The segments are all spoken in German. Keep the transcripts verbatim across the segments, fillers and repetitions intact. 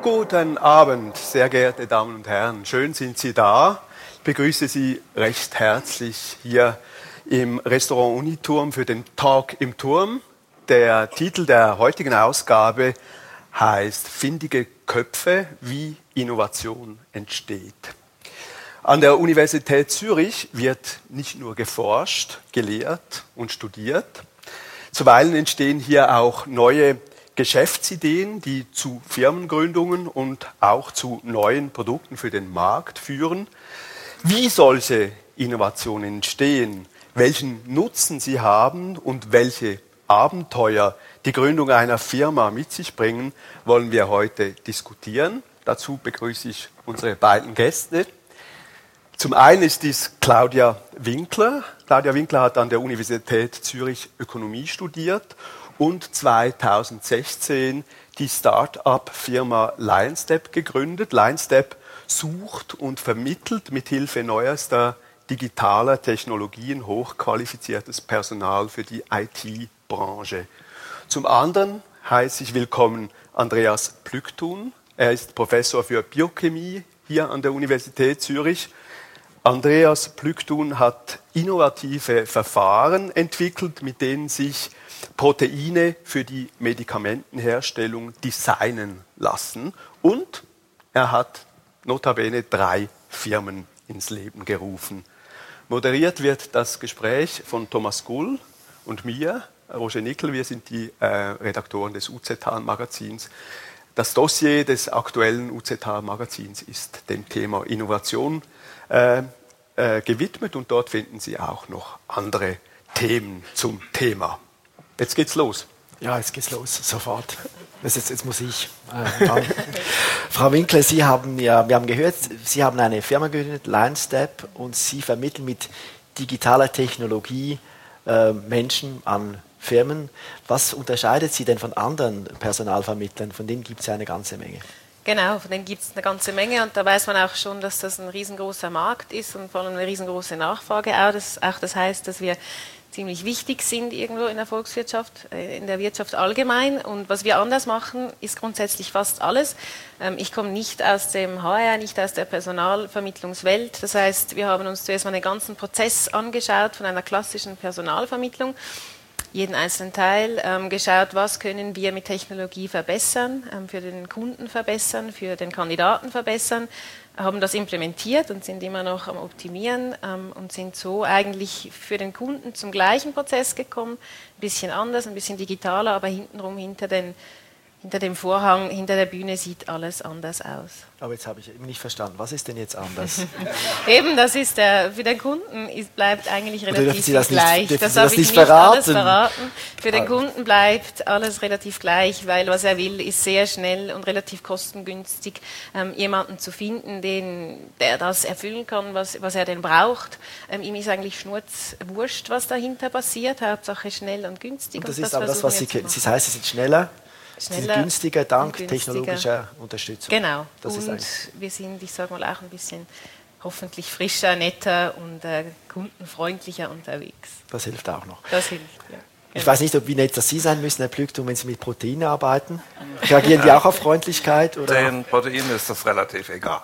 Guten Abend, sehr geehrte Damen und Herren. Schön sind Sie da. Ich begrüße Sie recht herzlich hier im Restaurant Uniturm für den Talk im Turm. Der Titel der heutigen Ausgabe heißt Findige Köpfe, wie Innovation entsteht. An der Universität Zürich wird nicht nur geforscht, gelehrt und studiert. Zuweilen entstehen hier auch neue Geschäftsideen, die zu Firmengründungen und auch zu neuen Produkten für den Markt führen. Wie solche Innovationen entstehen, welchen Nutzen sie haben und welche Abenteuer die Gründung einer Firma mit sich bringen, wollen wir heute diskutieren. Dazu begrüße ich unsere beiden Gäste. Zum einen ist dies Claudia Winkler. Claudia Winkler hat an der Universität Zürich Ökonomie studiert und zweitausendsechzehn die Start-up-Firma LionStep gegründet. LionStep sucht und vermittelt mithilfe neuester digitaler Technologien hochqualifiziertes Personal für die I T-Branche. Zum anderen heiße ich willkommen Andreas Plückthun. Er ist Professor für Biochemie hier an der Universität Zürich. Andreas Plückthun hat innovative Verfahren entwickelt, mit denen sich Proteine für die Medikamentenherstellung designen lassen. Und er hat notabene drei Firmen ins Leben gerufen. Moderiert wird das Gespräch von Thomas Gull und mir, Roger Nickel. Wir sind die äh, Redaktoren des U Z H-Magazins. Das Dossier des aktuellen U Z H-Magazins ist dem Thema Innovation äh, äh, gewidmet und dort finden Sie auch noch andere Themen zum Thema. Jetzt geht's los. Ja, jetzt geht's los, sofort. Das ist, jetzt muss ich. Äh, Frau Winkler, Sie haben ja, wir haben gehört, Sie haben eine Firma gegründet, LionStep, und Sie vermitteln mit digitaler Technologie äh, Menschen an Firmen. Was unterscheidet Sie denn von anderen Personalvermittlern? Von denen gibt es ja eine ganze Menge. Genau, von denen gibt es eine ganze Menge und da weiß man auch schon, dass das ein riesengroßer Markt ist und vor allem eine riesengroße Nachfrage auch. Das, auch das heißt, dass wir ziemlich wichtig sind irgendwo in der Volkswirtschaft, in der Wirtschaft allgemein. Und was wir anders machen, ist grundsätzlich fast alles. Ich komme nicht aus dem H R, nicht aus der Personalvermittlungswelt. Das heißt, wir haben uns zuerst mal den ganzen Prozess angeschaut von einer klassischen Personalvermittlung, jeden einzelnen Teil, ähm, geschaut, was können wir mit Technologie verbessern, ähm, für den Kunden verbessern, für den Kandidaten verbessern, haben das implementiert und sind immer noch am Optimieren ähm, und sind so eigentlich für den Kunden zum gleichen Prozess gekommen, ein bisschen anders, ein bisschen digitaler, aber hintenrum hinter den Hinter dem Vorhang, hinter der Bühne sieht alles anders aus. Aber jetzt habe ich eben nicht verstanden. Was ist denn jetzt anders? Eben, das ist der, für den Kunden ist, bleibt eigentlich relativ das gleich. Nicht, das darf das ich nicht nicht verraten. alles verraten. Für den Kunden bleibt alles relativ gleich, weil was er will, ist sehr schnell und relativ kostengünstig, ähm, jemanden zu finden, den, der das erfüllen kann, was, was er denn braucht. Ähm, ihm ist eigentlich schnurzwurscht, was dahinter passiert. Hauptsache schnell und günstig. Und das und ist aber das, was Sie kennen. Das heißt, Sie sind schneller. Schneller, günstiger dank günstiger. technologischer Unterstützung. Genau. Das und ist wir sind, ich sage mal, auch ein bisschen hoffentlich frischer, netter und äh, kundenfreundlicher unterwegs. Das hilft auch noch. Das hilft, ja. Genau. Ich weiß nicht, ob wie nett das Sie sein müssen, Herr Plückthun, wenn Sie mit Proteinen arbeiten. Reagieren die auch auf Freundlichkeit? Oder? Den Proteinen ist das relativ egal.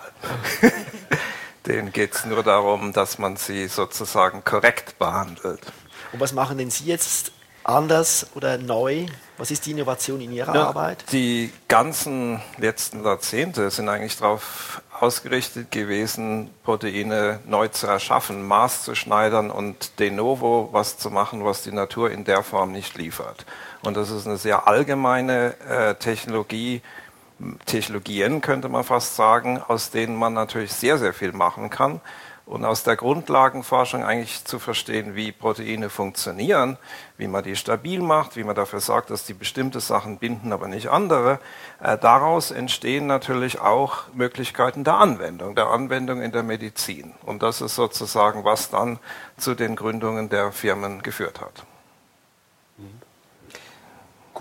Denen geht es nur darum, dass man sie sozusagen korrekt behandelt. Und was machen denn Sie jetzt anders oder neu? Was ist die Innovation in Ihrer ja, Arbeit? Die ganzen letzten Jahrzehnte sind eigentlich darauf ausgerichtet gewesen, Proteine neu zu erschaffen, maßzuschneidern und de novo was zu machen, was die Natur in der Form nicht liefert. Und das ist eine sehr allgemeine äh, Technologie, Technologien könnte man fast sagen, aus denen man natürlich sehr, sehr viel machen kann. Und aus der Grundlagenforschung eigentlich zu verstehen, wie Proteine funktionieren, wie man die stabil macht, wie man dafür sorgt, dass die bestimmte Sachen binden, aber nicht andere. Äh, daraus entstehen natürlich auch Möglichkeiten der Anwendung, der Anwendung in der Medizin. Und das ist sozusagen, was dann zu den Gründungen der Firmen geführt hat. Mhm. Gut.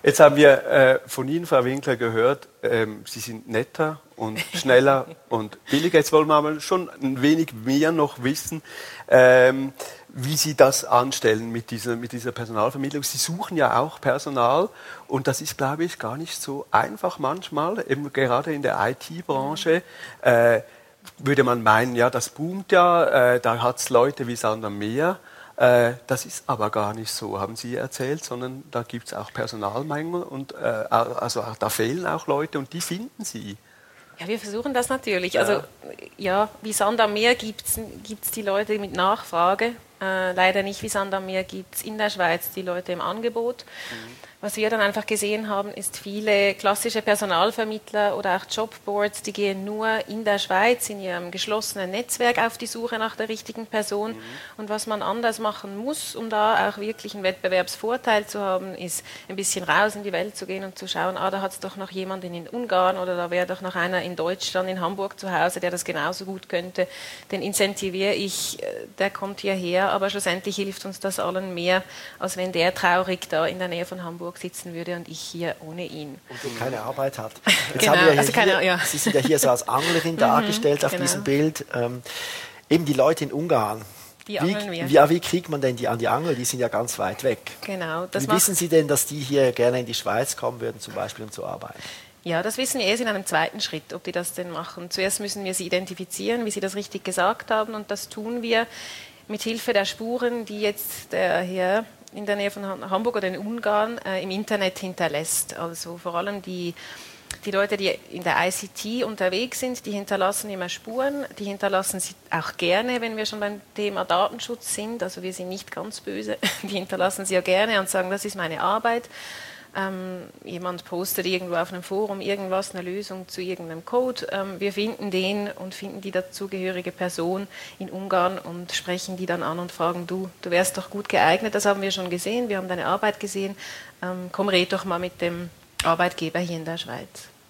Jetzt haben wir äh, von Ihnen, Frau Winkler, gehört, ähm, Sie sind netter und schneller und billiger. Jetzt wollen wir aber schon ein wenig mehr noch wissen, ähm, wie Sie das anstellen mit dieser, mit dieser Personalvermittlung. Sie suchen ja auch Personal und das ist, glaube ich, gar nicht so einfach manchmal, eben gerade in der I T-Branche. Äh, würde man meinen, ja, das boomt ja, äh, da hat es Leute wie Sand am Meer. Äh, das ist aber gar nicht so, haben Sie erzählt, sondern da gibt es auch Personalmängel und äh, also auch, da fehlen auch Leute und die finden Sie. Ja, wir versuchen das natürlich. Ja. Also ja, wie Sand am Meer gibt es die Leute mit Nachfrage. Äh, leider nicht wie Sand am Meer gibt es in der Schweiz die Leute im Angebot. Mhm. Was wir dann einfach gesehen haben, ist, viele klassische Personalvermittler oder auch Jobboards, die gehen nur in der Schweiz, in ihrem geschlossenen Netzwerk auf die Suche nach der richtigen Person. Mhm. Und was man anders machen muss, um da auch wirklich einen Wettbewerbsvorteil zu haben, ist ein bisschen raus in die Welt zu gehen und zu schauen, ah, da hat es doch noch jemanden in Ungarn oder da wäre doch noch einer in Deutschland, in Hamburg zu Hause, der das genauso gut könnte. Den incentiviere ich, der kommt hierher, aber schlussendlich hilft uns das allen mehr, als wenn der traurig da in der Nähe von Hamburg sitzen würde und ich hier ohne ihn. Und keine Arbeit hat. Jetzt genau, haben wir also hier, keine, ja. Sie sind ja hier so als Anglerin dargestellt auf genau. diesem Bild. Ähm, eben die Leute in Ungarn. Die wie, angeln wir. Wie, ja, wie kriegt man denn die an die Angel? Die sind ja ganz weit weg. Genau. Das wie wissen Sie denn, dass die hier gerne in die Schweiz kommen würden, zum Beispiel, um zu arbeiten? Ja, das wissen wir erst in einem zweiten Schritt, ob die das denn machen. Zuerst müssen wir sie identifizieren, wie Sie das richtig gesagt haben, und das tun wir mit Hilfe der Spuren, die jetzt der hier in der Nähe von Hamburg oder in Ungarn äh, im Internet hinterlässt. Also vor allem die, die Leute, die in der I C T unterwegs sind, die hinterlassen immer Spuren. Die hinterlassen sie auch gerne, wenn wir schon beim Thema Datenschutz sind. Also wir sind nicht ganz böse. Die hinterlassen sie ja gerne und sagen, das ist meine Arbeit. Ähm, jemand postet irgendwo auf einem Forum irgendwas, eine Lösung zu irgendeinem Code. Ähm, wir finden den und finden die dazugehörige Person in Ungarn und sprechen die dann an und fragen, du, du wärst doch gut geeignet, das haben wir schon gesehen, wir haben deine Arbeit gesehen, ähm, komm, red doch mal mit dem Arbeitgeber hier in der Schweiz.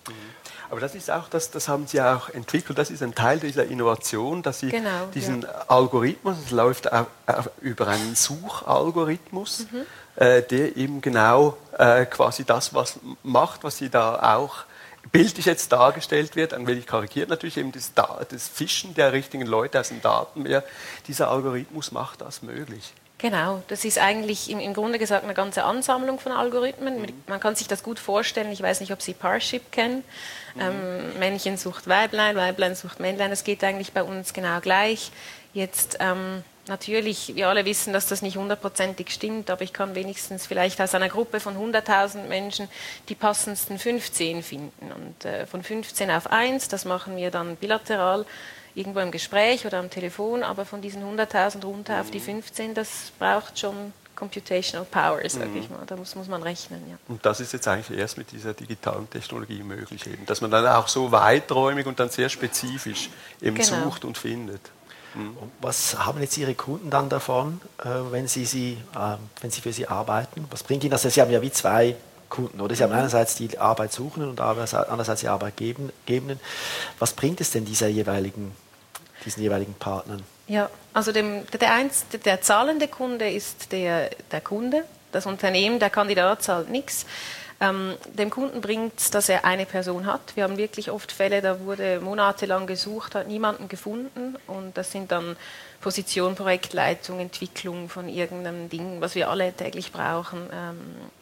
Aber das ist auch, das, das haben Sie auch entwickelt, das ist ein Teil dieser Innovation, dass Sie genau, diesen ja. Algorithmus, es läuft auch, auch über einen Suchalgorithmus, mhm. äh, der eben genau äh, quasi das, was macht, was Sie da auch bildlich jetzt dargestellt wird, ein wenig karikiert natürlich, eben das, das Fischen der richtigen Leute aus dem Datenmeer, dieser Algorithmus macht das möglich. Genau, das ist eigentlich im, im Grunde gesagt eine ganze Ansammlung von Algorithmen. Mhm. Man kann sich das gut vorstellen, ich weiß nicht, ob Sie Parship kennen. Mhm. Ähm, Männchen sucht Weiblein, Weiblein sucht Männlein, das geht eigentlich bei uns genau gleich. Jetzt ähm, natürlich, wir alle wissen, dass das nicht hundertprozentig stimmt, aber ich kann wenigstens vielleicht aus einer Gruppe von hunderttausend Menschen die passendsten fünfzehn finden. Und äh, von fünfzehn auf eins, das machen wir dann bilateral, irgendwo im Gespräch oder am Telefon, aber von diesen hunderttausend runter auf die fünfzehn, das braucht schon Computational Power, sage mhm. ich mal. Da muss, muss man rechnen. Ja. Und das ist jetzt eigentlich erst mit dieser digitalen Technologie möglich, eben, dass man dann auch so weiträumig und dann sehr spezifisch eben genau. sucht und findet. Mhm. Und was haben jetzt Ihre Kunden dann davon, äh, wenn, Sie sie, äh, wenn Sie für sie arbeiten? Was bringt Ihnen das? Sie haben ja wie zwei Kunden, oder? Sie haben einerseits die Arbeitssuchenden und andererseits die Arbeitgebenden. Was bringt es denn dieser jeweiligen diesen jeweiligen Partnern? Ja, also dem, der, eins, der zahlende Kunde ist der, der Kunde. Das Unternehmen, der Kandidat zahlt nichts. Ähm, dem Kunden bringt es, dass er eine Person hat. Wir haben wirklich oft Fälle, da wurde monatelang gesucht, hat niemanden gefunden. Und das sind dann Position, Projektleitung, Entwicklung von irgendeinem Ding, was wir alle täglich brauchen. Ähm,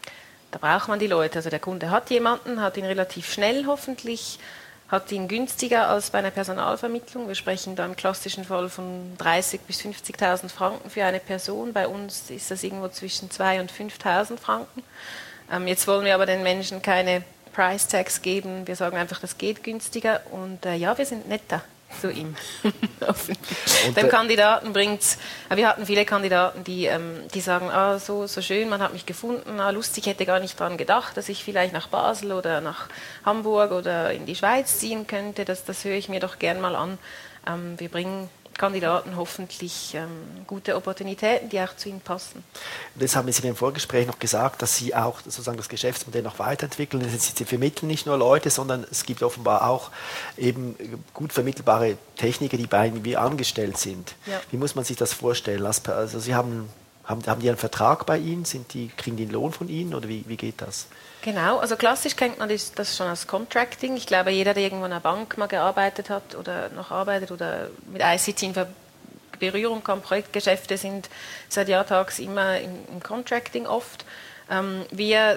da braucht man die Leute. Also der Kunde hat jemanden, hat ihn relativ schnell hoffentlich, hat ihn günstiger als bei einer Personalvermittlung. Wir sprechen da im klassischen Fall von dreißigtausend bis fünfzigtausend Franken für eine Person. Bei uns ist das irgendwo zwischen zweitausend und fünftausend Franken. Ähm, jetzt wollen wir aber den Menschen keine Price Tags geben. Wir sagen einfach, das geht günstiger. Und äh, ja, wir sind netter zu ihm. Dem Kandidaten bringt's. Wir hatten viele Kandidaten, die, ähm, die sagen, ah, so, so schön, man hat mich gefunden, ah, lustig, hätte gar nicht daran gedacht, dass ich vielleicht nach Basel oder nach Hamburg oder in die Schweiz ziehen könnte. Das, das höre ich mir doch gern mal an. Ähm, wir bringen Kandidaten hoffentlich ähm, gute Opportunitäten, die auch zu ihnen passen. Und jetzt haben Sie im Vorgespräch noch gesagt, dass Sie auch sozusagen das Geschäftsmodell noch weiterentwickeln. Sie vermitteln nicht nur Leute, sondern es gibt offenbar auch eben gut vermittelbare Techniker, die bei Ihnen wie angestellt sind. Ja. Wie muss man sich das vorstellen? Also Sie haben, haben, haben die einen Vertrag bei Ihnen? Sind die, kriegen die einen Lohn von Ihnen oder wie, wie geht das? Genau, also klassisch kennt man das, das schon als Contracting. Ich glaube, jeder, der irgendwo in einer Bank mal gearbeitet hat oder noch arbeitet oder mit I C T in Berührung kommt, Projektgeschäfte sind seit Jahrtags immer im, im Contracting oft. Ähm, wir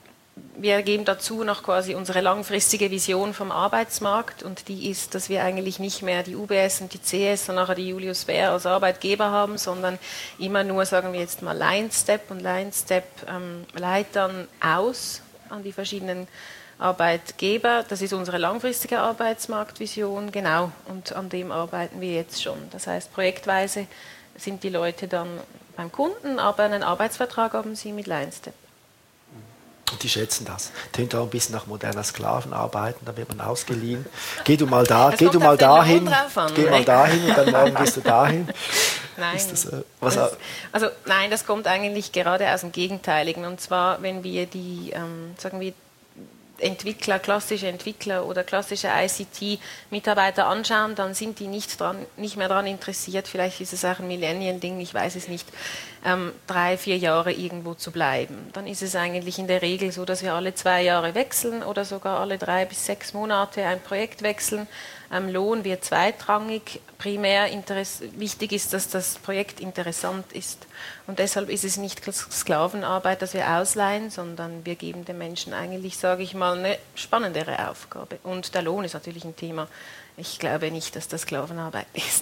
Wir geben dazu noch quasi unsere langfristige Vision vom Arbeitsmarkt und die ist, dass wir eigentlich nicht mehr die U B S und die C S und nachher die Julius Baer als Arbeitgeber haben, sondern immer nur, sagen wir jetzt mal, Line-Step und Line-Step ähm, Leitern aus an die verschiedenen Arbeitgeber. Das ist unsere langfristige Arbeitsmarktvision, genau, und an dem arbeiten wir jetzt schon. Das heißt, projektweise sind die Leute dann beim Kunden, aber einen Arbeitsvertrag haben sie mit Line-Step. Und die schätzen das. Tönt auch ein bisschen nach moderner Sklavenarbeiten, da wird man ausgeliehen. Geh du mal da, es geh du mal dahin, an, geh ne? mal dahin und dann morgen gehst du dahin. Nein. Ist das, äh, was das, also nein, das kommt eigentlich gerade aus dem Gegenteiligen. Und zwar, wenn wir die, ähm, sagen wir, Entwickler, klassische Entwickler oder klassische I C T-Mitarbeiter anschauen, dann sind die nicht, dran, nicht mehr daran interessiert, vielleicht ist es auch ein Millennial-Ding, ich weiß es nicht, ähm, drei, vier Jahre irgendwo zu bleiben. Dann ist es eigentlich in der Regel so, dass wir alle zwei Jahre wechseln oder sogar alle drei bis sechs Monate ein Projekt wechseln. Ähm, Lohn wird zweitrangig. Primär Interess- wichtig ist, dass das Projekt interessant ist. Und deshalb ist es nicht Sklavenarbeit, dass wir ausleihen, sondern wir geben den Menschen eigentlich, sage ich mal, eine spannendere Aufgabe. Und der Lohn ist natürlich ein Thema. Ich glaube nicht, dass das Sklavenarbeit ist.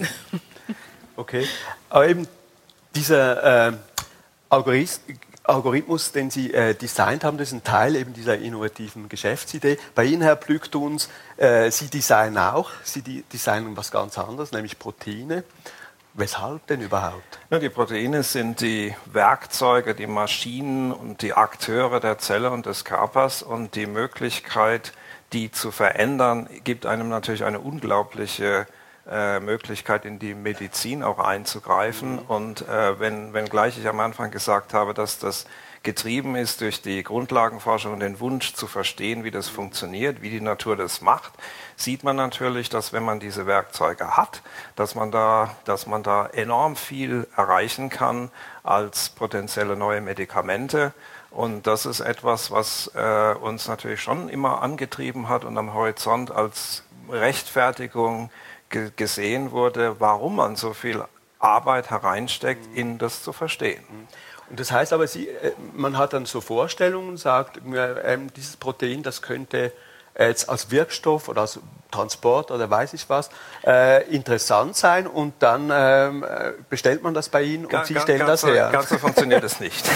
Okay, aber eben dieser äh, Algorithmus, Algorithmus, den Sie äh, designt haben, das ist ein Teil eben dieser innovativen Geschäftsidee. Bei Ihnen, Herr Plügtuns, äh, Sie designen auch, Sie die designen was ganz anderes, nämlich Proteine. Weshalb denn überhaupt? Ja, die Proteine sind die Werkzeuge, die Maschinen und die Akteure der Zelle und des Körpers, und die Möglichkeit, die zu verändern, gibt einem natürlich eine unglaubliche Äh, Möglichkeit, in die Medizin auch einzugreifen. Mhm. Und äh, wenn, wenn gleich ich am Anfang gesagt habe, dass das getrieben ist durch die Grundlagenforschung und den Wunsch zu verstehen, wie das funktioniert, wie die Natur das macht, sieht man natürlich, dass wenn man diese Werkzeuge hat, dass man da, dass man da enorm viel erreichen kann als potenzielle neue Medikamente. Und das ist etwas, was äh, uns natürlich schon immer angetrieben hat und am Horizont als Rechtfertigung gesehen wurde, warum man so viel Arbeit hereinsteckt, mhm. in das zu verstehen. Und das heißt aber, Sie, man hat dann so Vorstellungen und sagt, dieses Protein, das könnte jetzt als Wirkstoff oder als Transport oder weiß ich was, äh, interessant sein, und dann äh, bestellt man das bei Ihnen und ganz, Sie stellen ganz das her. So, ganz so funktioniert es nicht.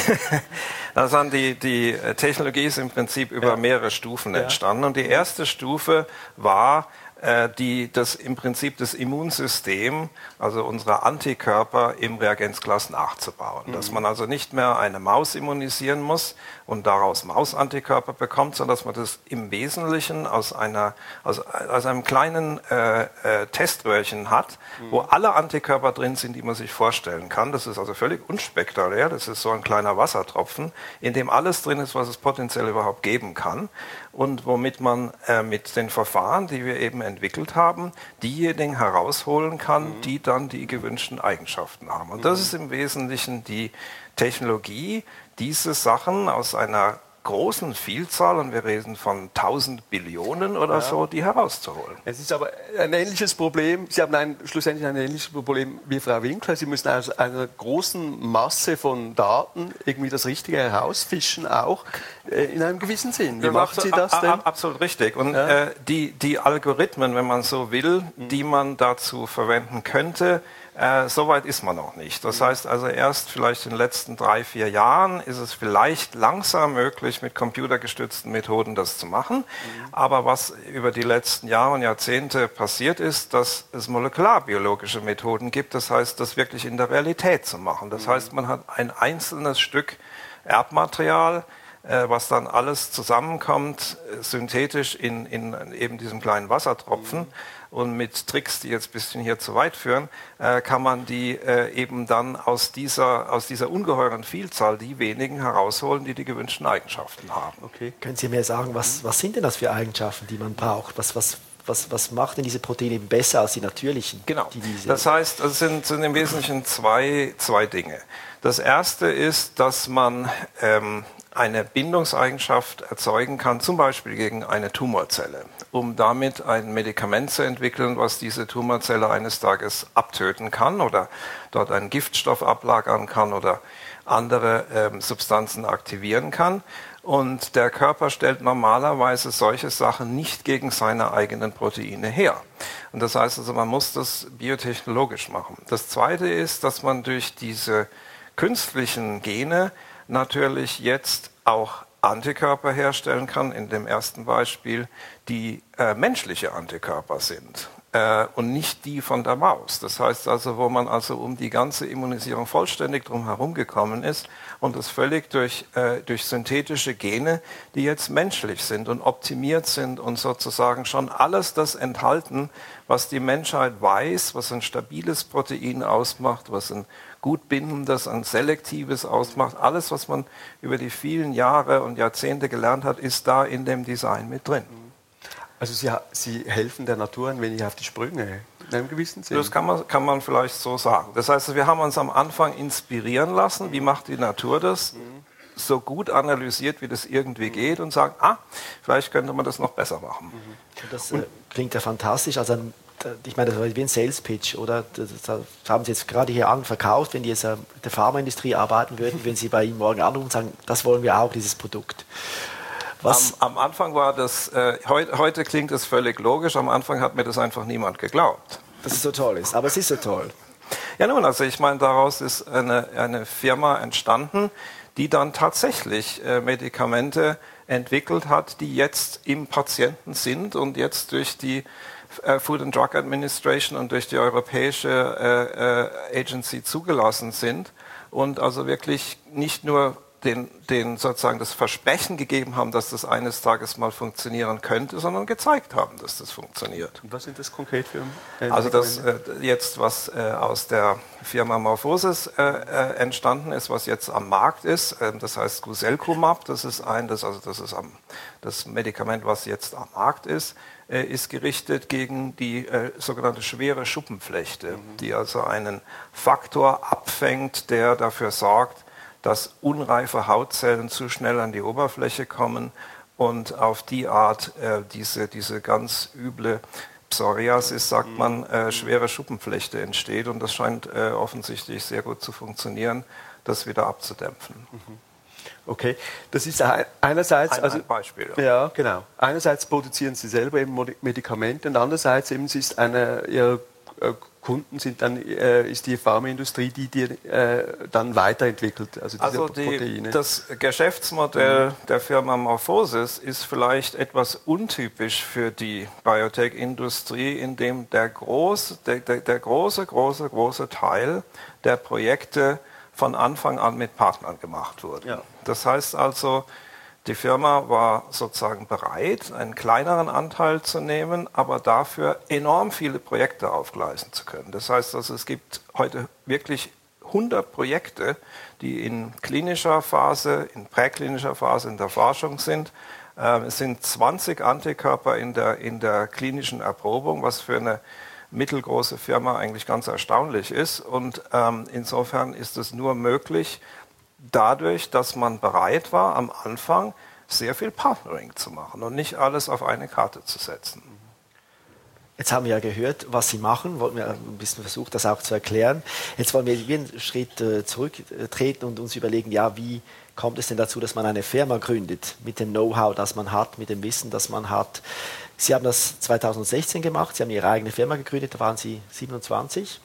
Das an die, die Technologie ist im Prinzip über ja. mehrere Stufen ja. entstanden, und die erste Stufe war, die das im Prinzip das Immunsystem, also unsere Antikörper im Reagenzglas nachzubauen. Mhm. Dass man also nicht mehr eine Maus immunisieren muss und daraus Mausantikörper bekommt, sondern dass man das im Wesentlichen aus, einer, aus, aus einem kleinen äh, äh, Teströhrchen hat, mhm. wo alle Antikörper drin sind, die man sich vorstellen kann. Das ist also völlig unspektakulär. Das ist so ein kleiner Wassertropfen, in dem alles drin ist, was es potenziell überhaupt geben kann. Und womit man äh, mit den Verfahren, die wir eben entwickelt haben, diejenigen herausholen kann, mhm. die dann die gewünschten Eigenschaften haben. Und das ist im Wesentlichen die Technologie, diese Sachen aus einer großen Vielzahl, und wir reden von tausend Billionen oder ja. so, die herauszuholen. Es ist aber ein ähnliches Problem, Sie haben ein, schlussendlich ein ähnliches Problem wie Frau Winkler. Sie müssen aus einer großen Masse von Daten irgendwie das Richtige herausfischen, auch äh, in einem gewissen Sinn. Wie ja, machen Sie das denn? Absolut richtig. Und ja. äh, die, die Algorithmen, wenn man so will, mhm. die man dazu verwenden könnte, Äh, Soweit ist man noch nicht. Das heißt also, erst vielleicht in den letzten drei, vier Jahren ist es vielleicht langsam möglich, mit computergestützten Methoden das zu machen. Mhm. Aber was über die letzten Jahre und Jahrzehnte passiert ist, dass es molekularbiologische Methoden gibt, das heißt, das wirklich in der Realität zu machen. Das mhm. heißt, man hat ein einzelnes Stück Erbmaterial, äh, was dann alles zusammenkommt, äh, synthetisch in, in eben diesem kleinen Wassertropfen. Mhm. Und mit Tricks, die jetzt ein bisschen hier zu weit führen, äh, kann man die äh, eben dann aus dieser, aus dieser ungeheuren Vielzahl die wenigen herausholen, die die gewünschten Eigenschaften haben. Okay. Können Sie mir sagen, was, was sind denn das für Eigenschaften, die man braucht? Was, was, was, was macht denn diese Proteine eben besser als die natürlichen? Genau. Die diese das heißt, es sind, sind im Wesentlichen zwei, zwei Dinge. Das erste ist, dass man ähm, eine Bindungseigenschaft erzeugen kann, zum Beispiel gegen eine Tumorzelle, um damit ein Medikament zu entwickeln, was diese Tumorzelle eines Tages abtöten kann oder dort einen Giftstoff ablagern kann oder andere ähm, Substanzen aktivieren kann. Und der Körper stellt normalerweise solche Sachen nicht gegen seine eigenen Proteine her. Und das heißt also, man muss das biotechnologisch machen. Das Zweite ist, dass man durch diese künstlichen Gene natürlich jetzt auch Antikörper herstellen kann, in dem ersten Beispiel, die äh, menschliche Antikörper sind äh, und nicht die von der Maus. Das heißt also, wo man also um die ganze Immunisierung vollständig drum herum gekommen ist und das völlig durch, äh, durch synthetische Gene, die jetzt menschlich sind und optimiert sind und sozusagen schon alles das enthalten, was die Menschheit weiß, was ein stabiles Protein ausmacht, was ein gut bindendes, ein selektives ausmacht. Alles, was man über die vielen Jahre und Jahrzehnte gelernt hat, ist da in dem Design mit drin. Also Sie, Sie helfen der Natur ein wenig auf die Sprünge, in einem gewissen Sinn. Das kann man, kann man vielleicht so sagen. Das heißt, wir haben uns am Anfang inspirieren lassen, wie macht die Natur das, so gut analysiert, wie das irgendwie geht und sagen, ah, vielleicht könnte man das noch besser machen. Das äh, klingt ja fantastisch. Also ein Ich meine, das war wie ein Sales Pitch, oder? Das haben Sie jetzt gerade hier an verkauft, wenn die jetzt in der Pharmaindustrie arbeiten würden, wenn Sie bei Ihnen morgen anrufen und sagen, das wollen wir auch, dieses Produkt. Was? Am, am Anfang war das, äh, heu, heute klingt es völlig logisch, am Anfang hat mir das einfach niemand geglaubt. Dass es so toll ist, aber es ist so toll. Ja nun, also ich meine, daraus ist eine, eine Firma entstanden, die dann tatsächlich äh, Medikamente entwickelt hat, die jetzt im Patienten sind und jetzt durch die Food and Drug Administration und durch die europäische äh, äh, Agency zugelassen sind und also wirklich nicht nur den, den sozusagen das Versprechen gegeben haben, dass das eines Tages mal funktionieren könnte, sondern gezeigt haben, dass das funktioniert. Und was sind das konkret für äh, Also das äh, jetzt, was äh, aus der Firma Morphosis äh, äh, entstanden ist, was jetzt am Markt ist, äh, das heißt Guselkumab, das ist ein, das, also das ist am, das Medikament, was jetzt am Markt ist, äh, ist gerichtet gegen die äh, sogenannte schwere Schuppenflechte, mhm. die also einen Faktor abfängt, der dafür sorgt, dass unreife Hautzellen zu schnell an die Oberfläche kommen und auf die Art äh, diese, diese ganz üble Psoriasis, sagt man, äh, schwere Schuppenflechte entsteht. Und das scheint äh, offensichtlich sehr gut zu funktionieren, das wieder abzudämpfen. Okay, das ist einerseits... Ein, also, ein Beispiel. Ja. ja, genau. Einerseits produzieren Sie selber eben Medikamente und andererseits eben, sie ist eine Ihrer Kunden sind dann, äh, ist die Pharmaindustrie, die die äh, dann weiterentwickelt, also diese also die, Proteine. Das Geschäftsmodell der Firma Morphosis ist vielleicht etwas untypisch für die Biotech-Industrie, in dem der, groß, der, der, der große, große, große Teil der Projekte von Anfang an mit Partnern gemacht wurde. Ja. Das heißt also, die Firma war sozusagen bereit, einen kleineren Anteil zu nehmen, aber dafür enorm viele Projekte aufgleisen zu können. Das heißt also, es gibt heute wirklich hundert Projekte, die in klinischer Phase, in präklinischer Phase in der Forschung sind. Es sind zwanzig Antikörper in der, in der klinischen Erprobung, was für eine mittelgroße Firma eigentlich ganz erstaunlich ist. Und ähm, insofern ist es nur möglich, dadurch, dass man bereit war, am Anfang sehr viel Partnering zu machen und nicht alles auf eine Karte zu setzen. Jetzt haben wir ja gehört, was Sie machen, wollten wir ein bisschen versucht, das auch zu erklären. Jetzt wollen wir einen Schritt zurücktreten und uns überlegen, ja, wie kommt es denn dazu, dass man eine Firma gründet, mit dem Know-how, das man hat, mit dem Wissen, das man hat. Sie haben das zweitausendsechzehn gemacht, Sie haben Ihre eigene Firma gegründet, da waren Sie siebenundzwanzig,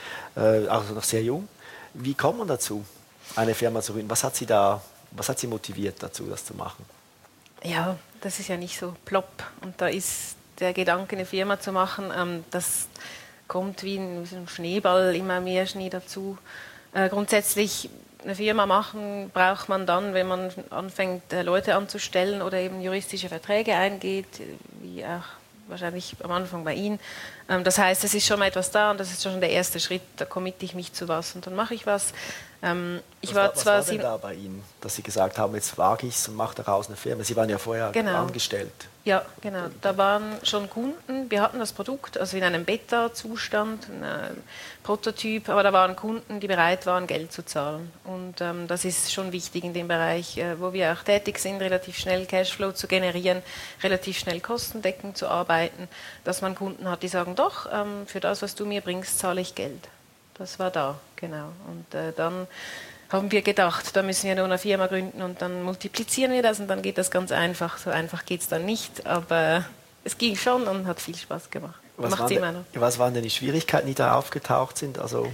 also noch sehr jung. Wie kommt man dazu, eine Firma zu gründen? Was hat Sie da, was hat Sie motiviert dazu, das zu machen? Ja, das ist ja nicht so plopp. Und da ist der Gedanke, eine Firma zu machen, ähm, das kommt wie ein, wie ein Schneeball, immer mehr Schnee dazu. Äh, grundsätzlich eine Firma machen braucht man dann, wenn man anfängt, äh, Leute anzustellen oder eben juristische Verträge eingeht, wie auch wahrscheinlich am Anfang bei Ihnen. Ähm, das heißt, es ist schon mal etwas da und das ist schon der erste Schritt, da committe ich mich zu was und dann mache ich was. Ähm, ich was war war, was zwar war denn da bei Ihnen, dass Sie gesagt haben, jetzt wage ich es und mache daraus eine Firma? Sie waren ja vorher Genau. angestellt. Ja, genau. Da waren schon Kunden. Wir hatten das Produkt, also in einem Beta-Zustand, ein äh, Prototyp, aber da waren Kunden, die bereit waren, Geld zu zahlen. Und ähm, das ist schon wichtig in dem Bereich, äh, wo wir auch tätig sind, relativ schnell Cashflow zu generieren, relativ schnell kostendeckend zu arbeiten, dass man Kunden hat, die sagen, doch, ähm, für das, was du mir bringst, zahle ich Geld. Das war da, genau. Und äh, dann haben wir gedacht, da müssen wir nur eine Firma gründen und dann multiplizieren wir das und dann geht das ganz einfach. So einfach geht es dann nicht, aber es ging schon und hat viel Spaß gemacht. Was waren, immer noch. denn, was waren denn die Schwierigkeiten, die da aufgetaucht sind? Also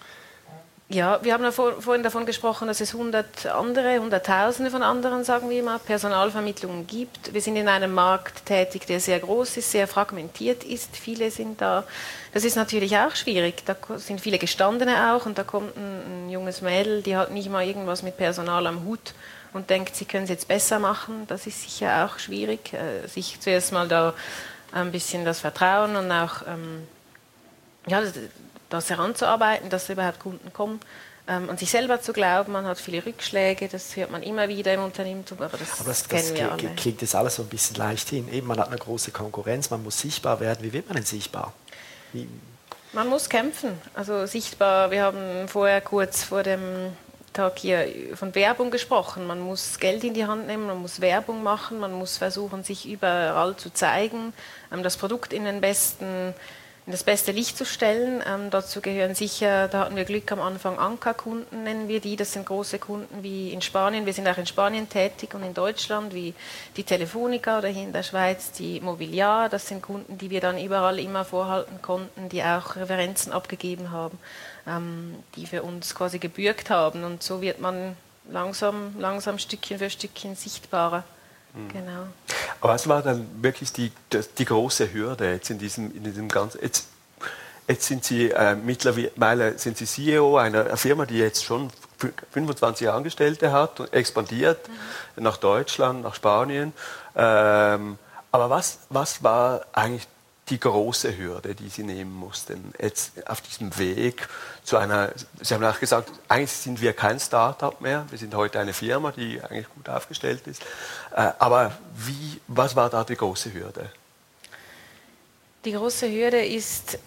Ja, wir haben ja vor, vorhin davon gesprochen, dass es hundert andere, hunderttausende von anderen, sagen wir mal, Personalvermittlungen gibt. Wir sind in einem Markt tätig, der sehr groß ist, sehr fragmentiert ist. Viele sind da. Das ist natürlich auch schwierig. Da sind viele Gestandene auch und da kommt ein, ein junges Mädel, die hat nicht mal irgendwas mit Personal am Hut und denkt, sie können es jetzt besser machen. Das ist sicher auch schwierig, äh, sich zuerst mal da ein bisschen das Vertrauen und auch ähm, ja, das, das heranzuarbeiten, dass überhaupt Kunden kommen, ähm, an sich selber zu glauben. Man hat viele Rückschläge, das hört man immer wieder im Unternehmertum, aber das, aber das, kennen das wir alle. Klingt jetzt alles so ein bisschen leicht hin. Eben, man hat eine große Konkurrenz, man muss sichtbar werden. Wie wird man denn sichtbar? Wie? Man muss kämpfen. Also sichtbar, wir haben vorher kurz vor dem Tag hier von Werbung gesprochen. Man muss Geld in die Hand nehmen, man muss Werbung machen, man muss versuchen, sich überall zu zeigen, ähm, das Produkt in den besten in das beste Licht zu stellen. Ähm, dazu gehören sicher, da hatten wir Glück am Anfang, Ankerkunden nennen wir die. Das sind große Kunden wie in Spanien. Wir sind auch in Spanien tätig und in Deutschland, wie die Telefonica oder hier in der Schweiz die Mobiliar. Das sind Kunden, die wir dann überall immer vorhalten konnten, die auch Referenzen abgegeben haben, ähm, die für uns quasi gebürgt haben. Und so wird man langsam, langsam Stückchen für Stückchen sichtbarer. Genau. Aber was war dann wirklich die, die große Hürde jetzt in diesem, in diesem ganzen... Jetzt, jetzt sind Sie äh, mittlerweile sind Sie C E O einer Firma, die jetzt schon fünfundzwanzig Angestellte hat und expandiert mhm. nach Deutschland, nach Spanien. Ähm, aber was, was war eigentlich die große Hürde, die Sie nehmen mussten, jetzt auf diesem Weg zu einer, Sie haben auch gesagt, eigentlich sind wir kein Start-up mehr, wir sind heute eine Firma, die eigentlich gut aufgestellt ist, aber wie, was war da die große Hürde? Die große Hürde ist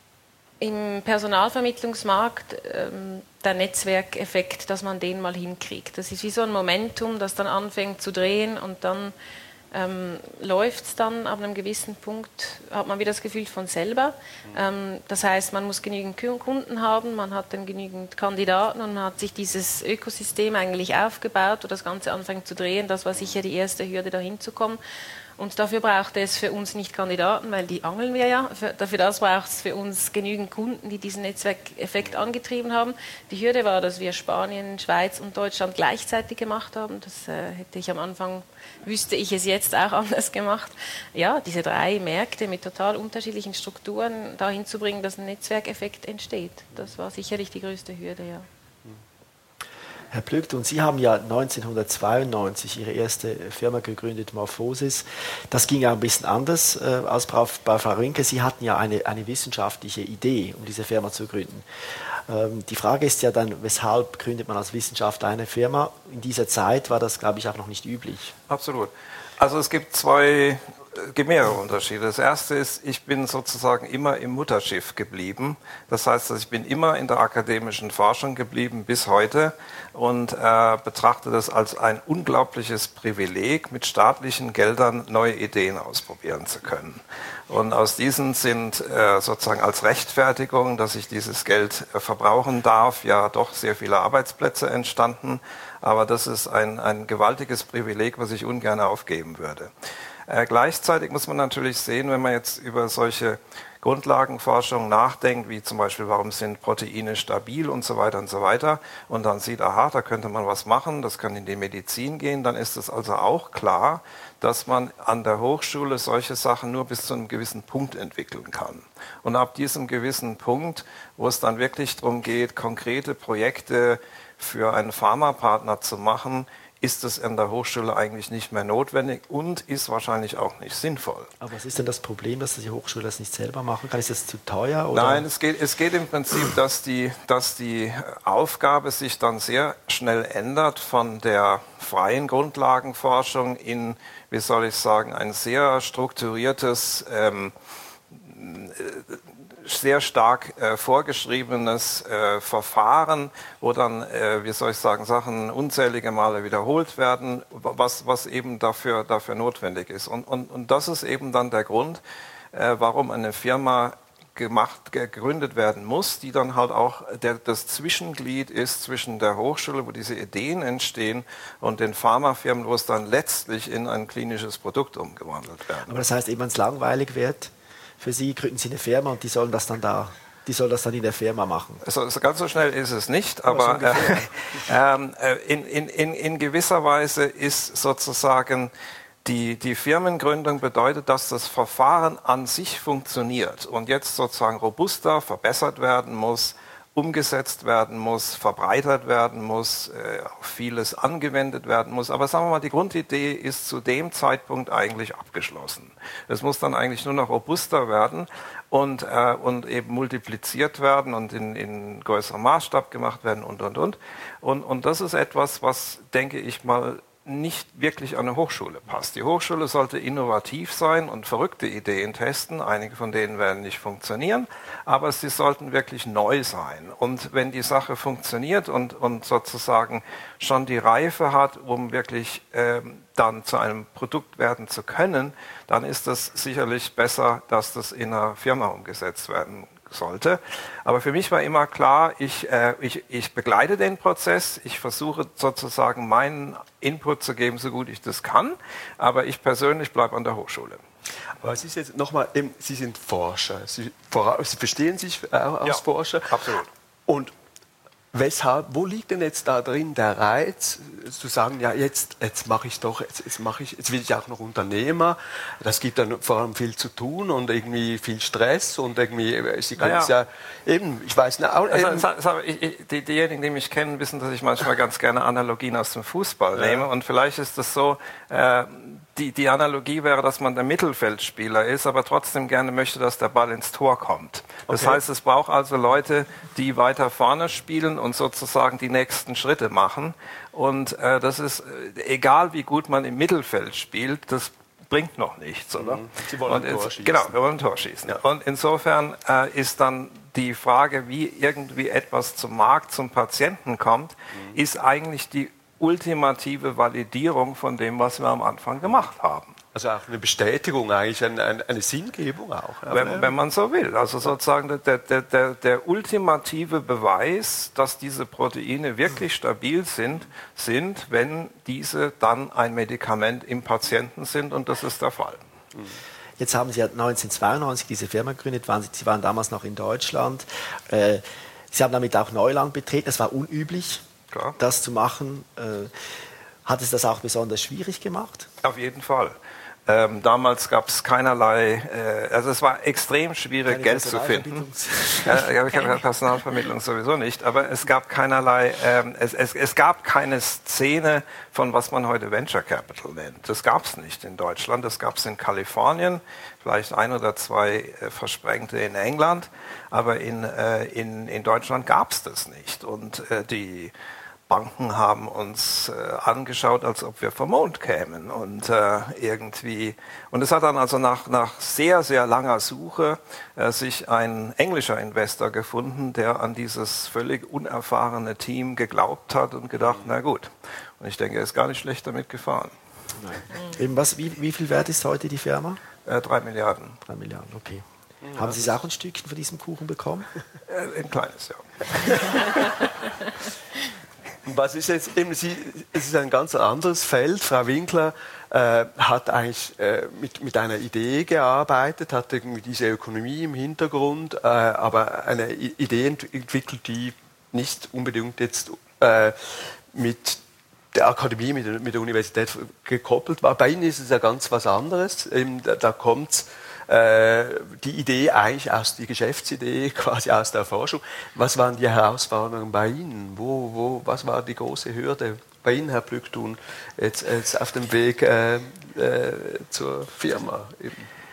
im Personalvermittlungsmarkt ähm, der Netzwerkeffekt, dass man den mal hinkriegt. Das ist wie so ein Momentum, das dann anfängt zu drehen und dann Ähm, läuft es dann ab einem gewissen Punkt, hat man wieder das Gefühl von selber. Ähm, das heißt, man muss genügend Kunden haben, man hat dann genügend Kandidaten und man hat sich dieses Ökosystem eigentlich aufgebaut, wo das Ganze anfängt zu drehen. Das war sicher die erste Hürde, da hinzukommen. Und dafür brauchte es für uns nicht Kandidaten, weil die angeln wir ja. Für, dafür das braucht es für uns genügend Kunden, die diesen Netzwerkeffekt angetrieben haben. Die Hürde war, dass wir Spanien, Schweiz und Deutschland gleichzeitig gemacht haben. Das äh, hätte ich am Anfang, wüsste ich es jetzt auch anders gemacht. Ja, diese drei Märkte mit total unterschiedlichen Strukturen dahin zu bringen, dass ein Netzwerkeffekt entsteht. Das war sicherlich die größte Hürde, ja. Herr Plügt, und Sie haben ja neunzehnhundertzweiundneunzig Ihre erste Firma gegründet, Morphosis. Das ging ja ein bisschen anders äh, als bei Frau Rinke. Sie hatten ja eine, eine wissenschaftliche Idee, um diese Firma zu gründen. Ähm, die Frage ist ja dann, weshalb gründet man als Wissenschaftler eine Firma? In dieser Zeit war das, glaube ich, auch noch nicht üblich. Absolut. Also es gibt zwei, es gibt mehrere Unterschiede. Das erste ist, ich bin sozusagen immer im Mutterschiff geblieben. Das heißt, ich bin immer in der akademischen Forschung geblieben bis heute und äh, betrachte das als ein unglaubliches Privileg, mit staatlichen Geldern neue Ideen ausprobieren zu können. Und aus diesen sind äh, sozusagen als Rechtfertigung, dass ich dieses Geld äh, verbrauchen darf, ja doch sehr viele Arbeitsplätze entstanden. Aber das ist ein, ein gewaltiges Privileg, was ich ungern aufgeben würde. Äh, gleichzeitig muss man natürlich sehen, wenn man jetzt über solche Grundlagenforschung nachdenkt, wie zum Beispiel, warum sind Proteine stabil und so weiter und so weiter, und dann sieht, aha, da könnte man was machen, das kann in die Medizin gehen, dann ist es also auch klar, dass man an der Hochschule solche Sachen nur bis zu einem gewissen Punkt entwickeln kann. Und ab diesem gewissen Punkt, wo es dann wirklich darum geht, konkrete Projekte für einen Pharmapartner zu machen, ist es an der Hochschule eigentlich nicht mehr notwendig und ist wahrscheinlich auch nicht sinnvoll. Aber was ist denn das Problem, dass die Hochschule das nicht selber machen kann? Ist das zu teuer? Oder? Nein, es geht, es geht im Prinzip, dass die, dass die Aufgabe sich dann sehr schnell ändert von der freien Grundlagenforschung in, wie soll ich sagen, ein sehr strukturiertes, ähm, sehr stark äh, vorgeschriebenes äh, Verfahren, wo dann, äh, wie soll ich sagen, Sachen unzählige Male wiederholt werden, was, was eben dafür, dafür notwendig ist. Und, und, und das ist eben dann der Grund, äh, warum eine Firma gemacht, gegründet werden muss, die dann halt auch der, das Zwischenglied ist zwischen der Hochschule, wo diese Ideen entstehen, und den Pharmafirmen, wo es dann letztlich in ein klinisches Produkt umgewandelt werden. Aber das heißt, eben, wenn es langweilig wird, für Sie gründen Sie eine Firma und die sollen das dann da, die soll das dann in der Firma machen. So, so ganz so schnell ist es nicht, aber äh, äh, in, in, in, in gewisser Weise ist sozusagen die, die Firmengründung bedeutet, dass das Verfahren an sich funktioniert und jetzt sozusagen robuster verbessert werden muss, umgesetzt werden muss, verbreitert werden muss, äh, auf vieles angewendet werden muss. Aber sagen wir mal, die Grundidee ist zu dem Zeitpunkt eigentlich abgeschlossen. Es muss dann eigentlich nur noch robuster werden und, äh, und eben multipliziert werden und in, in größerem Maßstab gemacht werden und, und, und. Und, und das ist etwas, was, denke ich mal, nicht wirklich an eine Hochschule passt. Die Hochschule sollte innovativ sein und verrückte Ideen testen. Einige von denen werden nicht funktionieren, aber sie sollten wirklich neu sein. Und wenn die Sache funktioniert und, und sozusagen schon die Reife hat, um wirklich ähm, dann zu einem Produkt werden zu können, dann ist es sicherlich besser, dass das in einer Firma umgesetzt werden sollte. Aber für mich war immer klar, ich, äh, ich, ich begleite den Prozess, ich versuche sozusagen meinen Input zu geben, so gut ich das kann, aber ich persönlich bleibe an der Hochschule. Aber es ist jetzt nochmal, Sie sind Forscher, Sie, Sie verstehen sich auch als Ja, Forscher. Absolut. Und weshalb, wo liegt denn jetzt da drin der Reiz, zu sagen, ja, jetzt, jetzt mache ich doch, jetzt, jetzt mache ich, jetzt will ich auch noch Unternehmer. Das gibt dann vor allem viel zu tun und irgendwie viel Stress und irgendwie, Sie können es ja. ja eben, ich weiß nicht, auch, also, also, ich, ich, die, diejenigen, die mich kennen, wissen, dass ich manchmal ganz gerne Analogien aus dem Fußball ja. nehme und vielleicht ist das so, äh, Die, die Analogie wäre, dass man der Mittelfeldspieler ist, aber trotzdem gerne möchte, dass der Ball ins Tor kommt. Das okay. heißt, es braucht also Leute, die weiter vorne spielen und sozusagen die nächsten Schritte machen. Und äh, das ist, äh, egal wie gut man im Mittelfeld spielt, das bringt noch nichts, oder? Mhm. Sie wollen ein Tor schießen. Genau, wir wollen ein Tor schießen. Ja. Und insofern äh, ist dann die Frage, wie irgendwie etwas zum Markt, zum Patienten kommt, mhm. ist eigentlich die ultimative Validierung von dem, was wir am Anfang gemacht haben. Also auch eine Bestätigung, eigentlich eine, eine, eine Sinngebung auch. Wenn, wenn man so will. Also sozusagen der, der, der, der ultimative Beweis, dass diese Proteine wirklich stabil sind, sind, wenn diese dann ein Medikament im Patienten sind, und das ist der Fall. Jetzt haben Sie ja neunzehnhundertzweiundneunzig diese Firma gegründet, waren Sie, Sie waren damals noch in Deutschland. Äh, Sie haben damit auch Neuland betreten, das war unüblich. Klar. Das zu machen. Äh, hat es das auch besonders schwierig gemacht? Auf jeden Fall. Ähm, damals gab es keinerlei, äh, also es war extrem schwierig, keine Geld zu finden. Ja, keine Personalvermittlung sowieso nicht, aber es gab keinerlei, ähm, es, es, es gab keine Szene von was man heute Venture Capital nennt. Das gab es nicht in Deutschland, das gab es in Kalifornien, vielleicht ein oder zwei äh, Versprengte in England, aber in, äh, in, in Deutschland gab es das nicht. Und äh, die Banken haben uns äh, angeschaut, als ob wir vom Mond kämen und äh, irgendwie, und es hat dann also nach, nach sehr, sehr langer Suche äh, sich ein englischer Investor gefunden, der an dieses völlig unerfahrene Team geglaubt hat und gedacht, na gut, und ich denke, er ist gar nicht schlecht damit gefahren. Nein. Eben was, wie, wie viel wert ist heute die Firma? Äh, drei Milliarden. Drei Milliarden, okay. Ja. Haben Sie auch ein Stückchen von diesem Kuchen bekommen? Äh, ein kleines, ja. Was ist jetzt eben, Sie, es ist ein ganz anderes Feld. Frau Winkler äh, hat eigentlich äh, mit, mit einer Idee gearbeitet, hat irgendwie diese Ökonomie im Hintergrund, äh, aber eine Idee entwickelt, die nicht unbedingt jetzt äh, mit der Akademie, mit der, mit der Universität gekoppelt war. Bei Ihnen ist es ja ganz was anderes. Eben, da, da kommt die Idee eigentlich aus, die Geschäftsidee quasi aus der Forschung. Was waren die Herausforderungen bei Ihnen? Wo, wo, was war die große Hürde? bei Ihnen, Herr Plügtun, jetzt, jetzt auf dem Weg äh, äh, zur Firma eben?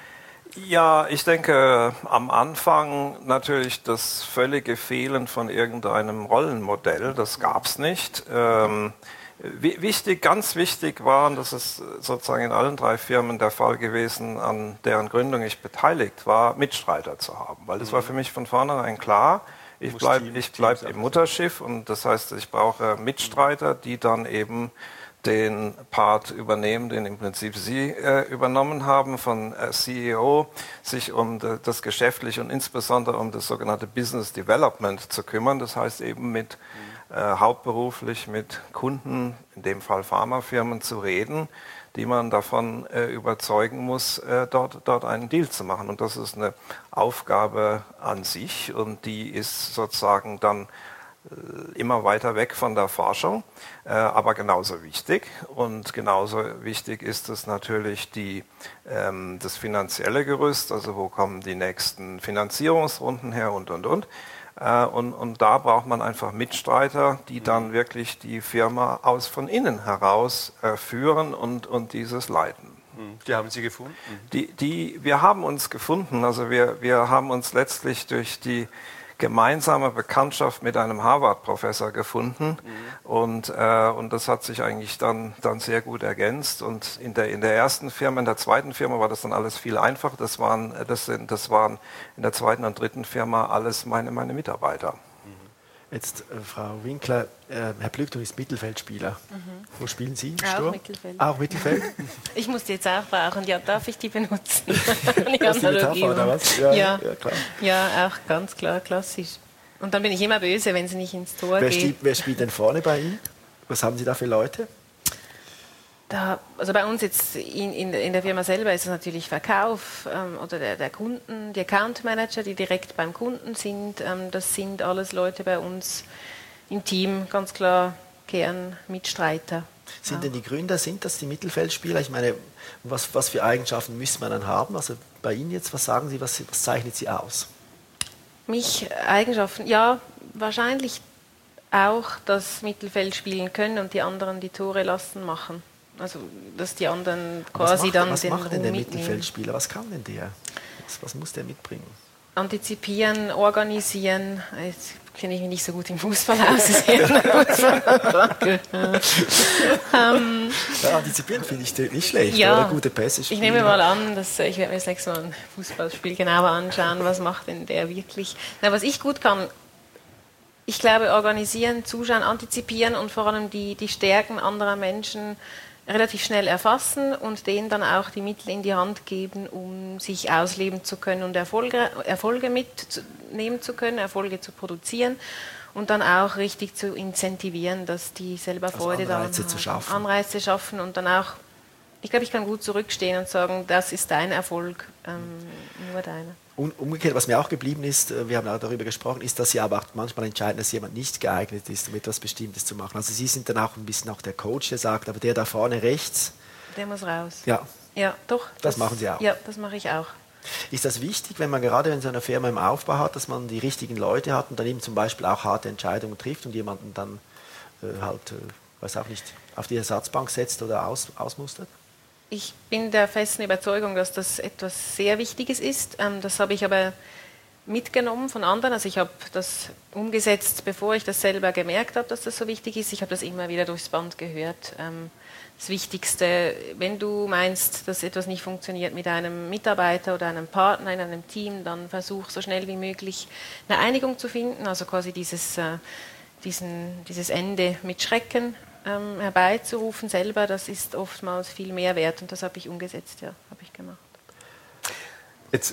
Ja, ich denke, am Anfang natürlich das völlige Fehlen von irgendeinem Rollenmodell, das gab es nicht. Ähm, wichtig, ganz wichtig war, und das ist sozusagen in allen drei Firmen der Fall gewesen, an deren Gründung ich beteiligt war, Mitstreiter zu haben. Weil das war für mich von vornherein klar, ich bleibe ich bleib im Mutterschiff und das heißt, ich brauche Mitstreiter, die dann eben den Part übernehmen, den im Prinzip Sie äh, übernommen haben, von äh, C E O, sich um de, das Geschäftliche und insbesondere um das sogenannte Business Development zu kümmern. Das heißt eben mit äh, hauptberuflich mit Kunden, in dem Fall Pharmafirmen, zu reden, die man davon äh, überzeugen muss, äh, dort, dort einen Deal zu machen. Und das ist eine Aufgabe an sich und die ist sozusagen dann immer weiter weg von der Forschung, äh, aber genauso wichtig. Und genauso wichtig ist es natürlich die, ähm, das finanzielle Gerüst, also wo kommen die nächsten Finanzierungsrunden her und, und, und. Äh, und, und da braucht man einfach Mitstreiter, die dann wirklich die Firma aus von innen heraus äh, führen und, und dieses leiten. Die haben Sie gefunden? Die, die, wir haben uns gefunden, also wir, wir haben uns letztlich durch die gemeinsame Bekanntschaft mit einem Harvard-Professor gefunden mhm. und, äh, und das hat sich eigentlich dann, dann sehr gut ergänzt und in der, in der ersten Firma, in der zweiten Firma war das dann alles viel einfacher, das waren, das sind, das waren in der zweiten und dritten Firma alles meine, meine Mitarbeiter. Jetzt, äh, Frau Winkler, äh, Herr Plügtun ist Mittelfeldspieler. Mhm. Wo spielen Sie? Auch Sturm? Mittelfeld. Auch Mittelfeld? Ich muss die jetzt auch brauchen. Ja, darf ich die benutzen? Die das die Metapher, oder was? Ja, ja. Ja, klar. Ja, auch ganz klar, klassisch. Und dann bin ich immer böse, wenn sie nicht ins Tor wer geht. Spielt, wer spielt denn vorne bei Ihnen? Was haben Sie da für Leute? Da, also bei uns jetzt in, in, in der Firma selber ist es natürlich Verkauf ähm, oder der, der Kunden, die Account Manager, die direkt beim Kunden sind. Ähm, das sind alles Leute bei uns im Team, ganz klar Kernmitstreiter. Sind auch. denn die Gründer, sind das die Mittelfeldspieler? Ich meine, was, was für Eigenschaften müsste man dann haben? Also bei Ihnen jetzt, was sagen Sie, was, was zeichnet Sie aus? Mich Eigenschaften, ja, wahrscheinlich auch das Mittelfeld spielen können und die anderen die Tore lassen machen. Also, dass die anderen quasi was macht, dann was den macht denn der Ruhm mitnehmen. Mittelfeldspieler? Was kann denn der? Was, was muss der mitbringen? Antizipieren, organisieren. Jetzt kenne ich mich nicht so gut im Fußball aus. ähm, ja, antizipieren finde ich nicht schlecht. Ja, oder gute Pässe spielen. Ich nehme mal an, dass ich werde mir das nächste Mal ein Fußballspiel genauer anschauen. Was macht denn der wirklich? Na, was ich gut kann, ich glaube, organisieren, zuschauen, antizipieren und vor allem die, die Stärken anderer Menschen relativ schnell erfassen und denen dann auch die Mittel in die Hand geben, um sich ausleben zu können und Erfolge, Erfolge mitnehmen zu können, Erfolge zu produzieren und dann auch richtig zu incentivieren, dass die selber also Freude daran Anreize haben. zu schaffen. Anreize schaffen und dann auch, ich glaube, ich kann gut zurückstehen und sagen, das ist dein Erfolg, ähm, nur deiner. Und umgekehrt, was mir auch geblieben ist, wir haben auch darüber gesprochen, ist, dass Sie aber auch manchmal entscheiden, dass jemand nicht geeignet ist, um etwas Bestimmtes zu machen. Also Sie sind dann auch ein bisschen auch der Coach, der sagt, aber der da vorne rechts, der muss raus. Ja, ja doch. Das, das machen Sie auch. Ja, das mache ich auch. Ist das wichtig, wenn man gerade in so einer Firma im Aufbau hat, dass man die richtigen Leute hat und dann eben zum Beispiel auch harte Entscheidungen trifft und jemanden dann äh, halt, äh, weiß auch nicht, auf die Ersatzbank setzt oder aus, ausmustert? Ich bin der festen Überzeugung, dass das etwas sehr Wichtiges ist. Das habe ich aber mitgenommen von anderen. Also ich habe das umgesetzt, bevor ich das selber gemerkt habe, dass das so wichtig ist. Ich habe das immer wieder durchs Band gehört. Das Wichtigste, wenn du meinst, dass etwas nicht funktioniert mit einem Mitarbeiter oder einem Partner in einem Team, dann versuch so schnell wie möglich eine Einigung zu finden. Also quasi dieses, diesen, dieses Ende mit Schrecken Ähm, herbeizurufen selber, das ist oftmals viel mehr wert und das habe ich umgesetzt, ja, habe ich gemacht. Jetzt,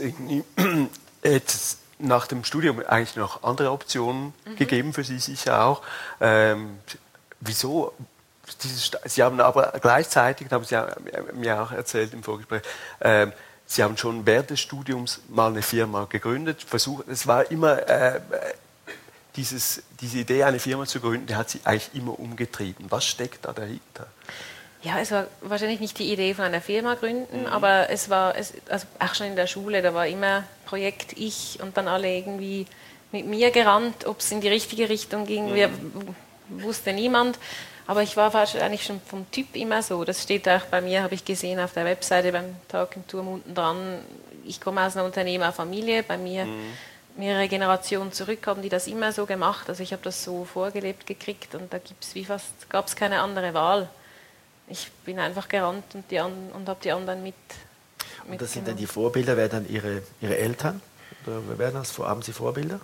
jetzt nach dem Studium eigentlich noch andere Optionen mhm. gegeben für Sie sicher auch. Ähm, wieso? Dieses, Sie haben aber gleichzeitig, haben Sie mir auch erzählt im Vorgespräch, ähm, Sie haben schon während des Studiums mal eine Firma gegründet, versucht, es war immer äh, Dieses, diese Idee, eine Firma zu gründen, die hat sie eigentlich immer umgetrieben. Was steckt da dahinter? Ja, es war wahrscheinlich nicht die Idee von einer Firma gründen, mhm. aber es war, es, also auch schon in der Schule, da war immer Projekt ich und dann alle irgendwie mit mir gerannt, ob es in die richtige Richtung ging, mhm. wir, wusste niemand. Aber ich war wahrscheinlich schon vom Typ immer so. Das steht auch bei mir, habe ich gesehen auf der Webseite beim Tag im Turm unten dran. Ich komme aus einer Unternehmerfamilie. Bei mir mhm. mehrere Generationen zurück haben die das immer so gemacht. Also ich habe das so vorgelebt gekriegt und da gibt's wie fast gab es keine andere Wahl. Ich bin einfach gerannt und, die an, und habe die anderen mit. Und das sind dann die Vorbilder, wer dann ihre, ihre Eltern? Oder wer das, haben Sie Vorbilder?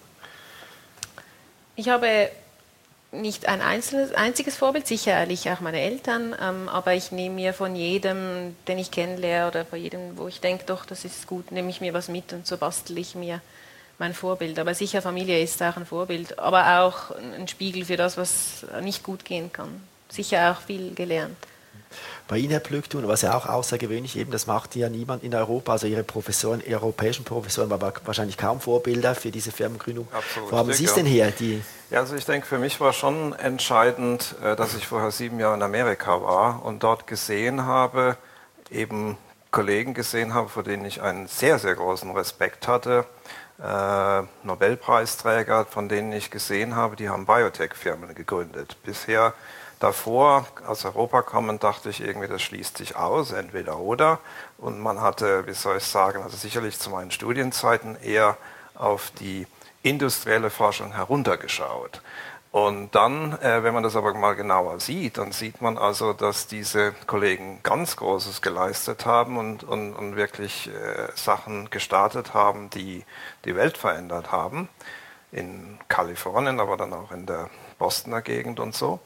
Ich habe nicht ein einzelnes, einziges Vorbild, sicherlich auch meine Eltern, ähm, aber ich nehme mir von jedem, den ich kennenlerne oder von jedem, wo ich denke, doch, das ist gut, nehme ich mir was mit und so bastel ich mir mein Vorbild. Aber sicher, Familie ist auch ein Vorbild, aber auch ein Spiegel für das, was nicht gut gehen kann. Sicher auch viel gelernt. Bei Ihnen, Herr Plückthun, was ja auch außergewöhnlich eben, das macht ja niemand in Europa, also Ihre Professoren, Ihre europäischen Professoren waren wahrscheinlich kaum Vorbilder für diese Firmengründung. Absolut. Wo haben Sie es denn her? Die ja, also ich denke, für mich war schon entscheidend, dass ich vorher sieben Jahre in Amerika war und dort gesehen habe, eben Kollegen gesehen habe, vor denen ich einen sehr, sehr großen Respekt hatte, äh, Nobelpreisträger, von denen ich gesehen habe, die haben Biotech-Firmen gegründet. Bisher davor, aus Europa kommend, dachte ich irgendwie, das schließt sich aus, entweder oder. Und man hatte, wie soll ich sagen, also sicherlich zu meinen Studienzeiten eher auf die industrielle Forschung heruntergeschaut. Und dann, äh, wenn man das aber mal genauer sieht, dann sieht man also, dass diese Kollegen ganz Großes geleistet haben und, und, und wirklich äh, Sachen gestartet haben, die die Welt verändert haben. In Kalifornien, aber dann auch in der Bostoner Gegend und so.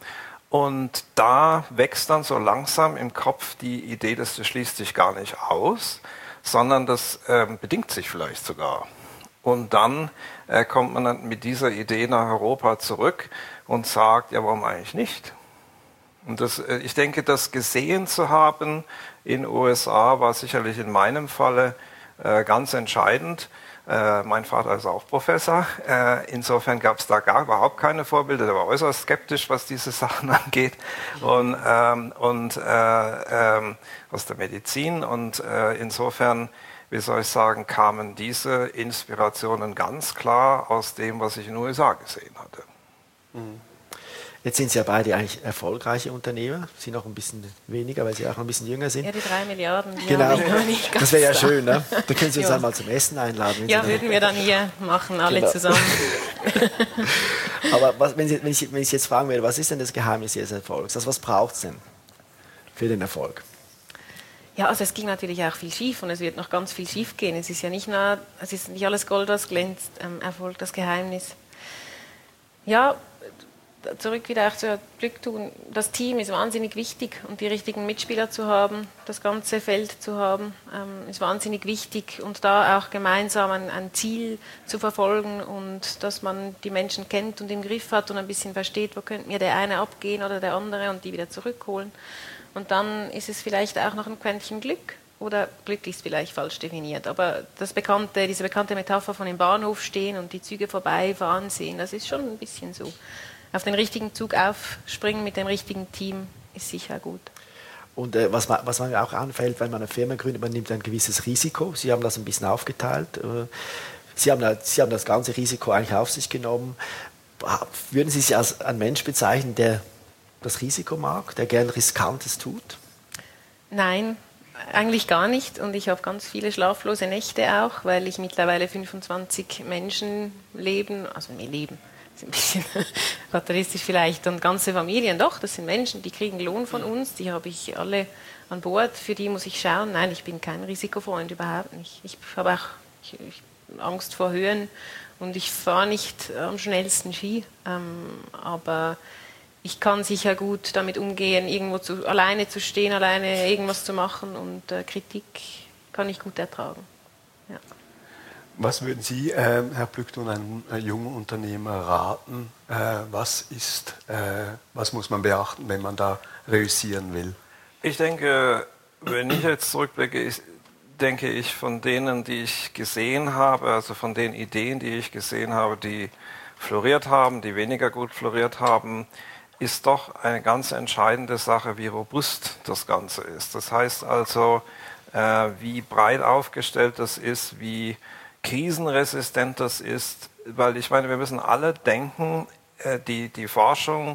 Und da wächst dann so langsam im Kopf die Idee, dass das schließt sich gar nicht aus, sondern das äh, bedingt sich vielleicht sogar. Und dann äh, kommt man dann mit dieser Idee nach Europa zurück und sagt, ja, warum eigentlich nicht? Und das, äh, ich denke, das gesehen zu haben in den U S A war sicherlich in meinem Falle äh, ganz entscheidend. Äh, mein Vater ist auch Professor. Äh, insofern gab es da gar überhaupt keine Vorbilder. Der war äußerst skeptisch, was diese Sachen angeht. Und, ähm, und äh, ähm, aus der Medizin. Und äh, insofern, wie soll ich sagen, kamen diese Inspirationen ganz klar aus dem, was ich in den U S A gesehen hatte. Mhm. Jetzt sind Sie ja beide eigentlich erfolgreiche Unternehmer. Sie noch ein bisschen weniger, weil Sie auch noch ein bisschen jünger sind. Ja, die drei Milliarden. Die genau, habe ich noch nicht das wäre ja da. schön, ne? Da können Sie uns ja. einmal zum Essen einladen. Ja, würden wir dann hier machen, alle genau. zusammen. Aber was, wenn, Sie, wenn, ich, wenn ich jetzt fragen würde, was ist denn das Geheimnis Ihres Erfolgs? Also was braucht es denn für den Erfolg? Ja, also es ging natürlich auch viel schief und es wird noch ganz viel schief gehen. Es ist ja nicht nur, es ist nicht alles Gold, was glänzt, ähm, Erfolg, das Geheimnis. Ja, zurück wieder auch zu Plückthun. Das Team ist wahnsinnig wichtig und die richtigen Mitspieler zu haben, das ganze Feld zu haben, ähm, ist wahnsinnig wichtig und da auch gemeinsam ein, ein Ziel zu verfolgen und dass man die Menschen kennt und im Griff hat und ein bisschen versteht, wo könnte mir der eine abgehen oder der andere und die wieder zurückholen. Und dann ist es vielleicht auch noch ein Quäntchen Glück. Oder Glück ist vielleicht falsch definiert. Aber das bekannte, diese bekannte Metapher von im Bahnhof stehen und die Züge vorbeifahren sehen, das ist schon ein bisschen so. Auf den richtigen Zug aufspringen mit dem richtigen Team ist sicher gut. Und äh, was, man, was man auch anfällt, wenn man eine Firma gründet, man nimmt ein gewisses Risiko. Sie haben das ein bisschen aufgeteilt. Äh, Sie haben, Sie haben das ganze Risiko eigentlich auf sich genommen. Würden Sie sich als ein Mensch bezeichnen, der das Risiko mag, der gern Riskantes tut? Nein, eigentlich gar nicht. Und ich habe ganz viele schlaflose Nächte auch, weil ich mittlerweile fünfundzwanzig Menschen leben, also wir leben, das ist ein bisschen fatalistisch vielleicht, und ganze Familien, doch, das sind Menschen, die kriegen Lohn von uns, die habe ich alle an Bord, für die muss ich schauen. Nein, ich bin kein Risikofreund, überhaupt nicht. Ich habe auch ich, ich, Angst vor Höhen und ich fahre nicht am schnellsten Ski, ähm, aber ich kann sicher gut damit umgehen, irgendwo zu, alleine zu stehen, alleine irgendwas zu machen und äh, Kritik kann ich gut ertragen. Ja. Was würden Sie, äh, Herr Plückthun, einem äh, jungen Unternehmer raten? Äh, was ist, äh, was muss man beachten, wenn man da reüssieren will? Ich denke, wenn ich jetzt zurückblicke, ich, denke ich von denen, die ich gesehen habe, also von den Ideen, die ich gesehen habe, die floriert haben, die weniger gut floriert haben, ist doch eine ganz entscheidende Sache, wie robust das Ganze ist. Das heißt also, äh, wie breit aufgestellt das ist, wie krisenresistent das ist, weil ich meine, wir müssen alle denken, äh, die, die Forschung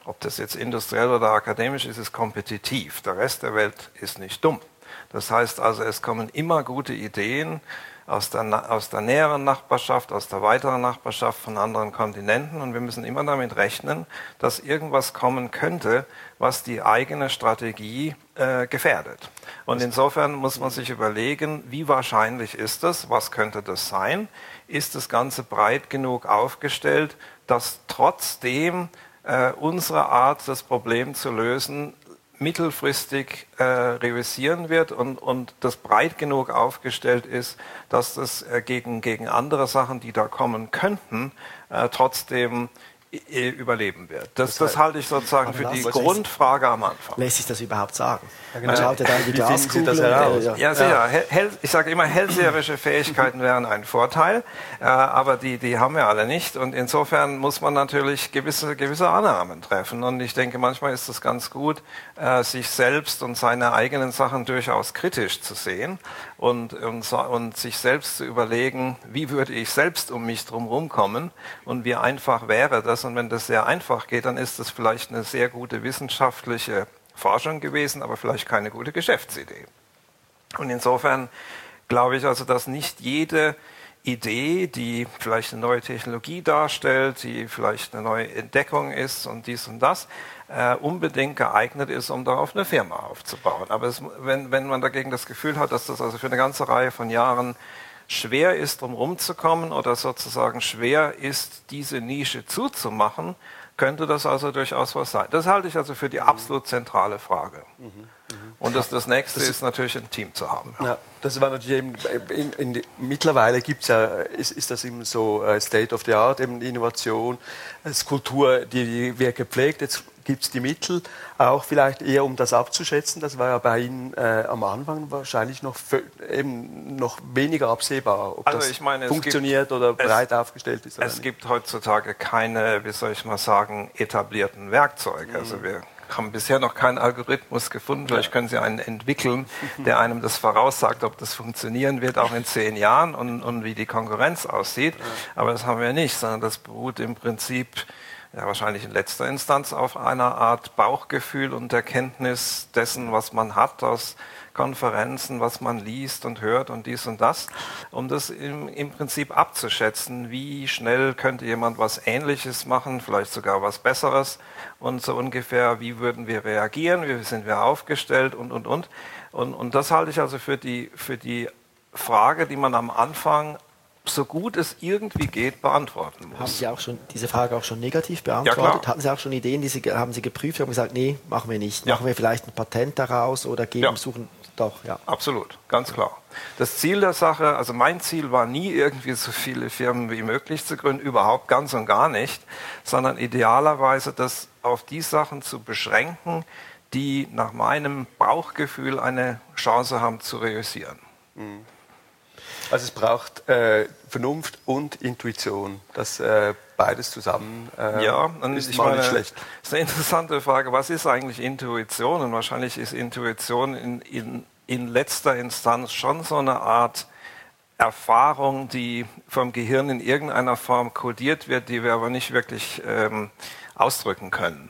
ob das jetzt industriell oder akademisch ist, ist kompetitiv. Der Rest der Welt ist nicht dumm. Das heißt also, es kommen immer gute Ideen aus der, aus der näheren Nachbarschaft, aus der weiteren Nachbarschaft von anderen Kontinenten und wir müssen immer damit rechnen, dass irgendwas kommen könnte, was die eigene Strategie äh, gefährdet. Und insofern muss man sich überlegen, wie wahrscheinlich ist das, was könnte das sein? Ist das Ganze breit genug aufgestellt, dass trotzdem äh, unsere Art, das Problem zu lösen, mittelfristig äh, reüssieren wird und, und das breit genug aufgestellt ist, dass das äh, gegen, gegen andere Sachen, die da kommen könnten, äh, trotzdem äh, überleben wird. Das, das halte ich sozusagen für die Grundfrage am Anfang. Lässt sich das überhaupt sagen? Ja, genau. Man schaut ja da in die Wie finden Sie Glaskugel. das heraus? und, äh, ja. Ja, sicher. Hell, ich sage immer, hellseherische Fähigkeiten wären ein Vorteil, äh, aber die, die haben wir alle nicht. Und insofern muss man natürlich gewisse, gewisse Annahmen treffen. Und ich denke, manchmal ist es ganz gut, äh, sich selbst und seine eigenen Sachen durchaus kritisch zu sehen und, und, und sich selbst zu überlegen, wie würde ich selbst um mich drum kommen und wie einfach wäre das. Und wenn das sehr einfach geht, dann ist das vielleicht eine sehr gute wissenschaftliche Forschung gewesen, aber vielleicht keine gute Geschäftsidee. Und insofern glaube ich also, dass nicht jede Idee, die vielleicht eine neue Technologie darstellt, die vielleicht eine neue Entdeckung ist und dies und das, äh, unbedingt geeignet ist, um darauf eine Firma aufzubauen. Aber es, wenn, wenn man dagegen das Gefühl hat, dass das also für eine ganze Reihe von Jahren schwer ist, drum rumzukommen oder sozusagen schwer ist, diese Nische zuzumachen, könnte das also durchaus was sein. Das halte ich also für die absolut zentrale Frage. Mhm, mh. Und das, das nächste das ist, ist natürlich ein Team zu haben. Ja, das war natürlich eben, in, in, in, mittlerweile gibt's ja, ist, ist das eben so uh, State of the Art, eben Innovation, es Kultur, die, die wird gepflegt, jetzt gibt es die Mittel, auch vielleicht eher um das abzuschätzen. Das war ja bei Ihnen äh, am Anfang wahrscheinlich noch, eben noch weniger absehbar, ob also das ich meine, funktioniert gibt, oder breit es, aufgestellt ist. Oder es nicht. gibt heutzutage keine, wie soll ich mal sagen, etablierten Werkzeuge. Mhm. Also wir haben bisher noch keinen Algorithmus gefunden. Vielleicht können Sie einen entwickeln, der einem das voraussagt, ob das funktionieren wird, auch in zehn Jahren und, und wie die Konkurrenz aussieht. Aber das haben wir nicht, sondern das beruht im Prinzip ja, wahrscheinlich in letzter Instanz auf einer Art Bauchgefühl und Erkenntnis dessen, was man hat aus Konferenzen, was man liest und hört und dies und das, um das im, im Prinzip abzuschätzen, wie schnell könnte jemand was Ähnliches machen, vielleicht sogar was Besseres und so ungefähr, wie würden wir reagieren, wie sind wir aufgestellt und, und, und. Und, und das halte ich also für die, für die Frage, die man am Anfang so gut es irgendwie geht, beantworten muss. Haben Sie auch schon diese Frage auch schon negativ beantwortet? Ja, klar. Hatten Sie auch schon Ideen, die Sie, haben Sie geprüft und gesagt, nee, machen wir nicht. Ja. Machen wir vielleicht ein Patent daraus oder geben, Ja. suchen doch, ja. Absolut, ganz klar. Das Ziel der Sache, also mein Ziel war nie irgendwie so viele Firmen wie möglich zu gründen, überhaupt ganz und gar nicht, sondern idealerweise das auf die Sachen zu beschränken, die nach meinem Bauchgefühl eine Chance haben zu reüssieren. Mhm. Also es braucht äh, Vernunft und Intuition, das äh, beides zusammen äh, ja, und ist ich mal meine, nicht schlecht. Das ist eine interessante Frage, was ist eigentlich Intuition? Und wahrscheinlich ist Intuition in, in, in letzter Instanz schon so eine Art Erfahrung, die vom Gehirn in irgendeiner Form kodiert wird, die wir aber nicht wirklich ähm, ausdrücken können.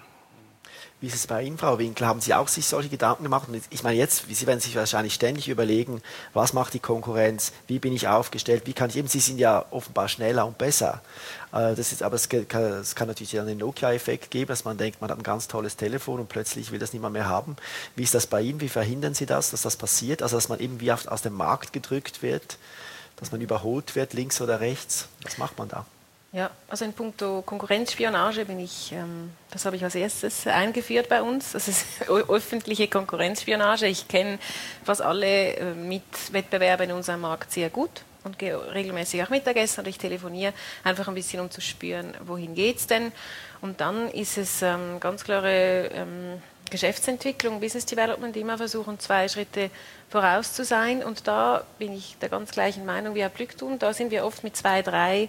Wie ist es bei Ihnen, Frau Winkler? Haben Sie auch sich solche Gedanken gemacht? Und ich meine, jetzt, Sie werden sich wahrscheinlich ständig überlegen, was macht die Konkurrenz, wie bin ich aufgestellt, wie kann ich eben, Sie sind ja offenbar schneller und besser. Das ist, aber es kann, es kann natürlich einen Nokia-Effekt geben, dass man denkt, man hat ein ganz tolles Telefon und plötzlich will das niemand mehr haben. Wie ist das bei Ihnen? Wie verhindern Sie das, dass das passiert? Also, dass man eben wie aus dem Markt gedrückt wird, dass man überholt wird, links oder rechts? Was macht man da? Ja, also in puncto Konkurrenzspionage bin ich, ähm, das habe ich als erstes eingeführt bei uns. Das ist öffentliche Konkurrenzspionage. Ich kenne fast alle äh, Mitwettbewerber in unserem Markt sehr gut und gehe regelmäßig auch Mittagessen und ich telefoniere einfach ein bisschen, um zu spüren, wohin geht es denn. Und dann ist es ähm, ganz klare ähm, Geschäftsentwicklung, Business Development, immer versuchen, zwei Schritte voraus zu sein. Und da bin ich der ganz gleichen Meinung wie Herr Plücktum. Da sind wir oft mit zwei, drei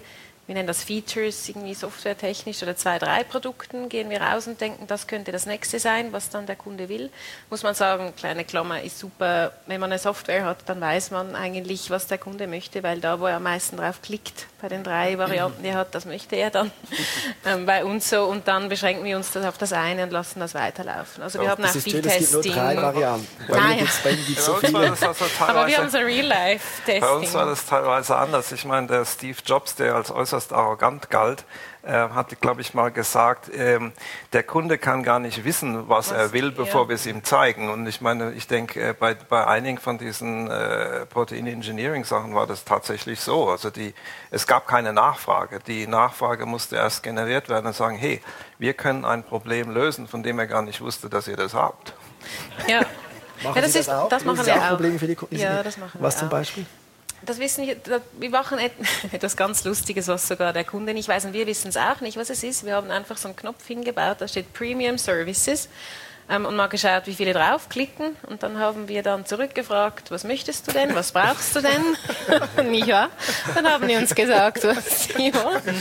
wir nennen das Features, irgendwie softwaretechnisch oder zwei, drei Produkten, gehen wir raus und denken, das könnte das nächste sein, was dann der Kunde will. Muss man sagen, kleine Klammer ist super, wenn man eine Software hat, dann weiß man eigentlich, was der Kunde möchte, weil da, wo er am meisten drauf klickt, bei den drei Varianten, die er hat, das möchte er dann ähm, bei uns so und dann beschränken wir uns das auf das eine und lassen das weiterlaufen. Also wir ja, haben das auch ist viel schön, Testing. Es gibt nur drei Varianten. Bei Nein. mir gibt's, bei mir gibt's so Bei uns war viele. das also Aber wir haben teilweise, so Real-Life-Testing. bei uns war das teilweise anders. Ich meine, der Steve Jobs, der als äußerst arrogant galt, äh, hat, glaube ich, mal gesagt, ähm, der Kunde kann gar nicht wissen, was, was er will, bevor ja. wir es ihm zeigen. Und ich meine, ich denke, äh, bei, bei einigen von diesen äh, Protein-Engineering-Sachen war das tatsächlich so. Also die, es gab keine Nachfrage. Die Nachfrage musste erst generiert werden und sagen, hey, wir können ein Problem lösen, von dem er gar nicht wusste, dass ihr das habt. Ja, Machen ja das, Sie das ist, auch? das machen Sie wir auch auch. Probleme für die Kunden? Ja, das machen Was wir zum auch. Beispiel? Das wissen wir, wir machen etwas ganz Lustiges, was sogar der Kunde nicht weiß und wir wissen es auch nicht, was es ist. Wir haben einfach so einen Knopf hingebaut, da steht Premium Services ähm, und mal geschaut, wie viele draufklicken und dann haben wir dann zurückgefragt, was möchtest du denn, was brauchst du denn? Nicht wahr? Dann haben die uns gesagt, was sie wollen.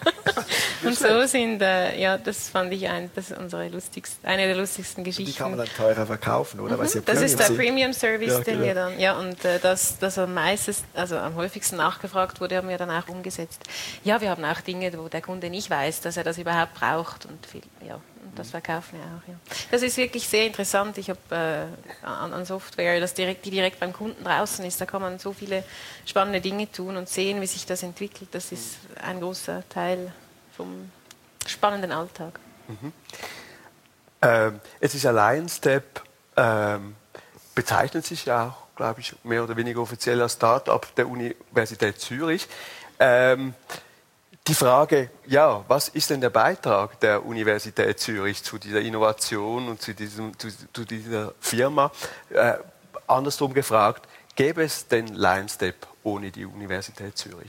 Und so sind, äh, ja, das fand ich ein, das ist unsere lustigste, eine der lustigsten Geschichten. Die kann man dann teurer verkaufen, oder? Mhm. Weil sie Das ist der sind. Premium Service, Ja, den genau. wir dann, ja, und äh, das, das am meisten, also am häufigsten nachgefragt wurde, haben wir dann auch umgesetzt. Ja, wir haben auch Dinge, wo der Kunde nicht weiß, dass er das überhaupt braucht und viel, ja, und das verkaufen wir auch, ja. Das ist wirklich sehr interessant. Ich habe äh, an, an Software, das direkt, die direkt beim Kunden draußen ist, da kann man so viele spannende Dinge tun und sehen, wie sich das entwickelt. Das ist ein großer Teil vom spannenden Alltag. Mhm. Ähm, es ist allein Step, ähm, bezeichnet sich ja auch, glaube ich, mehr oder weniger offiziell als Start-up der Universität Zürich. Ähm, die Frage, ja, was ist denn der Beitrag der Universität Zürich zu dieser Innovation und zu, diesem, zu, zu dieser Firma? Äh, andersrum gefragt, gäbe es den LionStep ohne die Universität Zürich?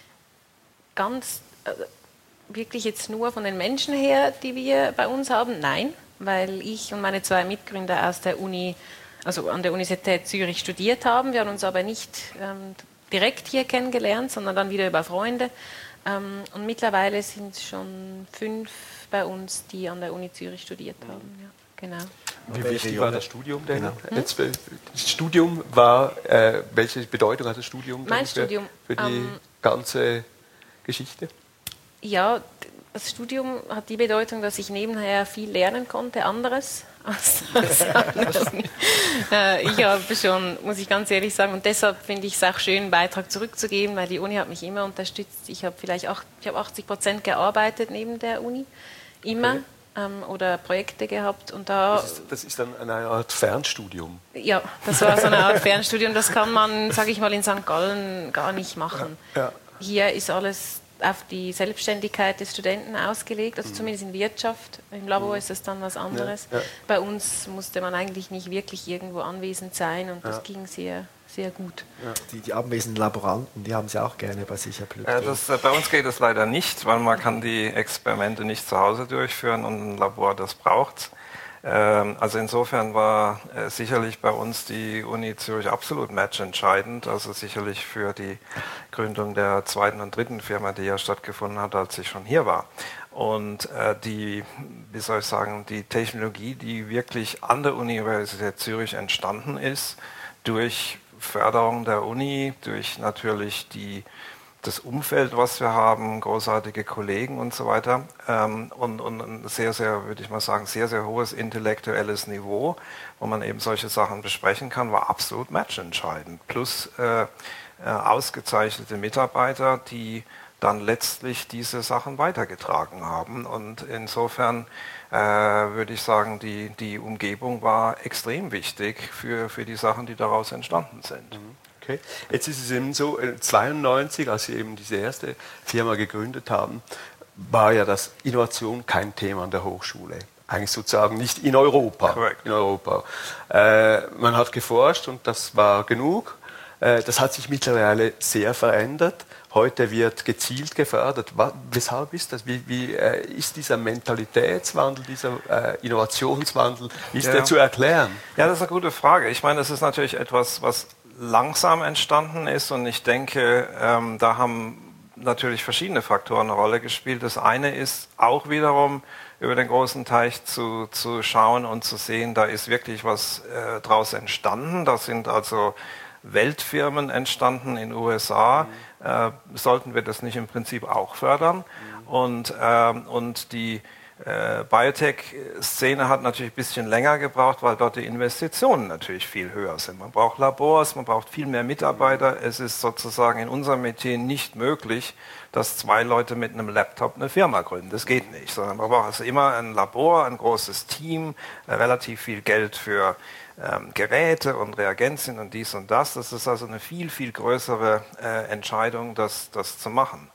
Ganz äh, wirklich jetzt nur von den Menschen her, die wir bei uns haben? Nein, weil ich und meine zwei Mitgründer aus der Uni, also an der Universität Zürich studiert haben. Wir haben uns aber nicht ähm, direkt hier kennengelernt, sondern dann wieder über Freunde. Ähm, und mittlerweile sind es schon fünf bei uns, die an der Uni Zürich studiert haben. Ja, genau. Wie wichtig war das Studium denn? Hm? Jetzt, das Studium war, äh, welche Bedeutung hat das Studium Mein für, Studium, für die ähm, ganze Geschichte? Ja, das Studium hat die Bedeutung, dass ich nebenher viel lernen konnte, anderes als das anderes. äh, ich habe schon, muss ich ganz ehrlich sagen, und deshalb finde ich es auch schön, einen Beitrag zurückzugeben, weil die Uni hat mich immer unterstützt. Ich habe vielleicht acht, ich habe achtzig Prozent gearbeitet neben der Uni, immer, okay. ähm, oder Projekte gehabt. Und da, das, ist, das ist dann eine Art Fernstudium? Ja, das war so eine Art Fernstudium. Das kann man, sage ich mal, in Sankt Gallen gar nicht machen. Ja. Ja. Hier ist alles auf die Selbstständigkeit des Studenten ausgelegt, also mhm. zumindest in Wirtschaft. Im Labor mhm. ist es dann was anderes. Ja, ja. Bei uns musste man eigentlich nicht wirklich irgendwo anwesend sein und das ja. ging sehr, sehr gut. Ja. Die, die anwesenden Laboranten, die haben sie auch gerne bei sich, Herr Plück. Ja, das, bei uns geht es leider nicht, weil man kann die Experimente nicht zu Hause durchführen und ein Labor, das braucht. Also insofern war äh, sicherlich bei uns die Uni Zürich absolut matchentscheidend, also sicherlich für die Gründung der zweiten und dritten Firma, die ja stattgefunden hat, als ich schon hier war. Und äh, die, wie soll ich sagen, die Technologie, die wirklich an der Universität Zürich entstanden ist, durch Förderung der Uni, durch natürlich die das Umfeld, was wir haben, großartige Kollegen und so weiter ähm, und, und ein sehr, sehr, würde ich mal sagen, sehr, sehr hohes intellektuelles Niveau, wo man eben solche Sachen besprechen kann, war absolut matchentscheidend. Plus äh, äh, ausgezeichnete Mitarbeiter, die dann letztlich diese Sachen weitergetragen haben. Und insofern äh, würde ich sagen, die, die Umgebung war extrem wichtig für, für die Sachen, die daraus entstanden sind. Mhm. Okay. Jetzt ist es eben so, zweiundneunzig, als Sie eben diese erste Firma gegründet haben, war ja das Innovation kein Thema an der Hochschule. Eigentlich sozusagen nicht in Europa. Correct. In Europa. Äh, man hat geforscht und das war genug. Äh, das hat sich mittlerweile sehr verändert. Heute wird gezielt gefördert. Was, weshalb ist das? Wie, wie äh, ist dieser Mentalitätswandel, dieser äh, Innovationswandel, wie ist ja. der zu erklären? Ja, das ist eine gute Frage. Ich meine, es ist natürlich etwas, was langsam entstanden ist und ich denke, ähm, da haben natürlich verschiedene Faktoren eine Rolle gespielt. Das eine ist auch wiederum über den großen Teich zu, zu schauen und zu sehen, da ist wirklich was äh, draus entstanden. Da sind also Weltfirmen entstanden in den U S A. Mhm. Äh, sollten wir das nicht im Prinzip auch fördern? Mhm. Und, äh, und die Äh, Biotech-Szene hat natürlich ein bisschen länger gebraucht, weil dort die Investitionen natürlich viel höher sind. Man braucht Labors, man braucht viel mehr Mitarbeiter. Es ist sozusagen in unserem Metier nicht möglich, dass zwei Leute mit einem Laptop eine Firma gründen. Das geht nicht, sondern man braucht also immer ein Labor, ein großes Team, äh, relativ viel Geld für ähm, Geräte und Reagenzien und dies und das. Das ist also eine viel, viel größere äh, Entscheidung, das, das zu machen.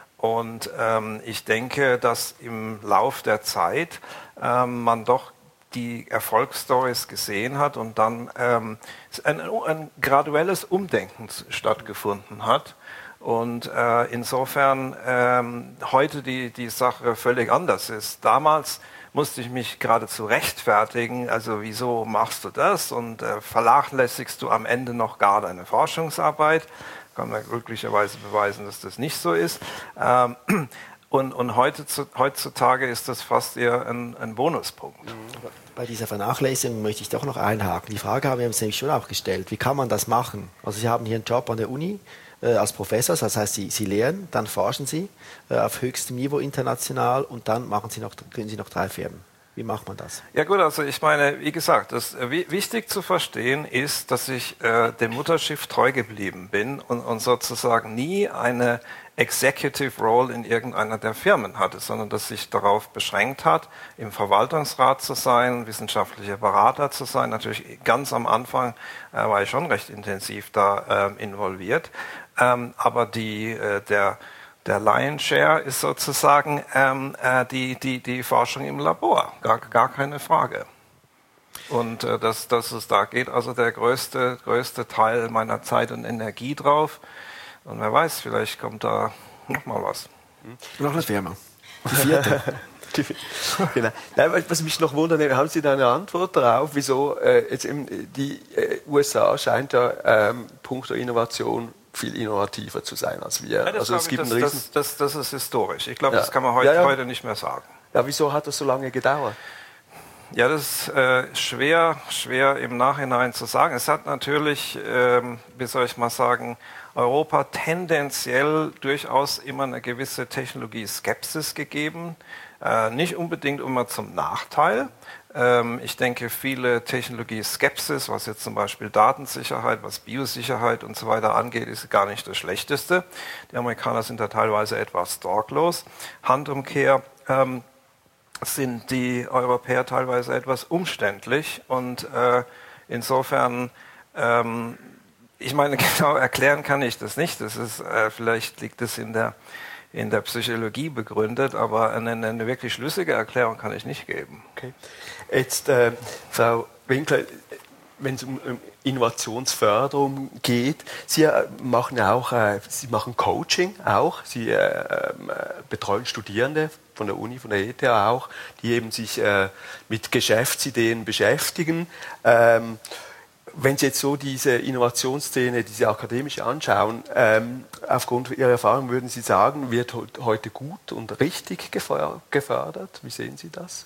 Und ähm, ich denke, dass im Lauf der Zeit ähm, man doch die Erfolgsstories gesehen hat und dann ähm, ein, ein graduelles Umdenken stattgefunden hat. Und äh, insofern ähm, heute die, die Sache völlig anders ist. Damals musste ich mich geradezu rechtfertigen, also wieso machst du das und äh, vernachlässigst du am Ende noch gar deine Forschungsarbeit. Kann man glücklicherweise beweisen, dass das nicht so ist. Ähm, und und heute, heutzutage ist das fast eher ein, ein Bonuspunkt. Bei dieser Vernachlässigung möchte ich doch noch einhaken. Die Frage haben wir uns nämlich schon auch gestellt. Wie kann man das machen? Also Sie haben hier einen Job an der Uni äh, als Professor, das heißt, Sie, Sie lehren, dann forschen Sie äh, auf höchstem Niveau international und dann machen Sie noch, gründen Sie noch drei Firmen. Wie macht man das? Ja gut, also ich meine, wie gesagt, das, äh, wichtig zu verstehen ist, dass ich äh, dem Mutterschiff treu geblieben bin und, und sozusagen nie eine Executive Role in irgendeiner der Firmen hatte, sondern dass sich darauf beschränkt hat, im Verwaltungsrat zu sein, wissenschaftlicher Berater zu sein. Natürlich ganz am Anfang äh, war ich schon recht intensiv da äh, involviert, ähm, aber die, äh, der Der Lion's Share ist sozusagen ähm, äh, die, die, die Forschung im Labor, gar, gar keine Frage. Und äh, dass, dass es da geht, also der größte, größte Teil meiner Zeit und Energie drauf. Und wer weiß, vielleicht kommt da noch mal was. Noch eine Firma. Die vierte. Genau. Nein, was mich noch wundert, haben Sie da eine Antwort darauf, wieso äh, jetzt eben die äh, U S A scheint ja ähm, puncto Innovation viel innovativer zu sein als wir. Ja, das, also es gibt ich, einen das, Riesen das, das, das ist historisch. Ich glaube, ja. das kann man heute, ja, ja. heute nicht mehr sagen. Ja, wieso hat das so lange gedauert? Ja, das ist äh, schwer, schwer im Nachhinein zu sagen. Es hat natürlich, ähm, wie soll ich mal sagen, Europa tendenziell durchaus immer eine gewisse Technologie-Skepsis gegeben. Äh, nicht unbedingt immer zum Nachteil. Ähm, ich denke, viele Technologie-Skepsis, was jetzt zum Beispiel Datensicherheit, was Biosicherheit und so weiter angeht, ist gar nicht das Schlechteste. Die Amerikaner sind da teilweise etwas sorglos. Handumkehr ähm, sind die Europäer teilweise etwas umständlich und äh, insofern, ähm, ich meine, genau erklären kann ich das nicht. Das ist, äh, vielleicht liegt es in der, in der Psychologie begründet, aber eine, eine wirklich schlüssige Erklärung kann ich nicht geben. Okay. Jetzt, äh, Frau Winkler, wenn es um, um Innovationsförderung geht, Sie äh, machen auch, äh, Sie machen Coaching auch, Sie äh, äh, betreuen Studierende von der Uni, von der E T H auch, die eben sich äh, mit Geschäftsideen beschäftigen. Ähm, wenn Sie jetzt so diese Innovationsszene, diese akademische anschauen, ähm, aufgrund Ihrer Erfahrung würden Sie sagen, wird heute gut und richtig gefördert? Wie sehen Sie das?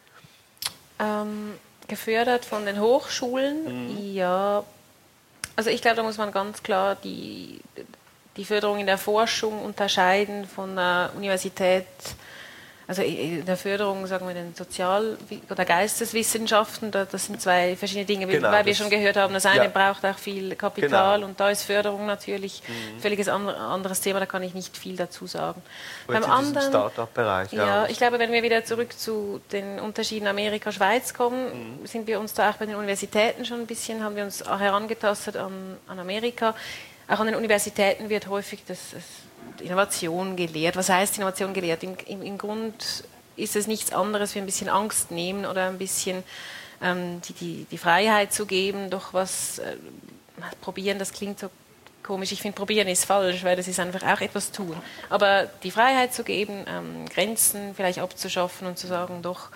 Ähm, gefördert von den Hochschulen, mhm. ja. Also ich glaube, da muss man ganz klar die, die Förderung in der Forschung unterscheiden von der Universität. Also in der Förderung, sagen wir, den Sozial- oder Geisteswissenschaften, das sind zwei verschiedene Dinge, genau, weil wir schon gehört haben, das eine ja. braucht auch viel Kapital genau. und da ist Förderung natürlich ein mhm. völlig anderes Thema, da kann ich nicht viel dazu sagen. Beim anderen Start-up-Bereich. Ja, ja, ich glaube, wenn wir wieder zurück zu den Unterschieden Amerika-Schweiz kommen, mhm. sind wir uns da auch bei den Universitäten schon ein bisschen, haben wir uns herangetastet an, an Amerika. Auch an den Universitäten wird häufig das, das Innovation gelehrt. Was heißt Innovation gelehrt? Im, im, Im Grund ist es nichts anderes wie ein bisschen Angst nehmen oder ein bisschen ähm, die, die, die Freiheit zu geben, doch was äh, probieren, das klingt so komisch. Ich finde, probieren ist falsch, weil das ist einfach auch etwas tun. Aber die Freiheit zu geben, ähm, Grenzen vielleicht abzuschaffen und zu sagen, doch,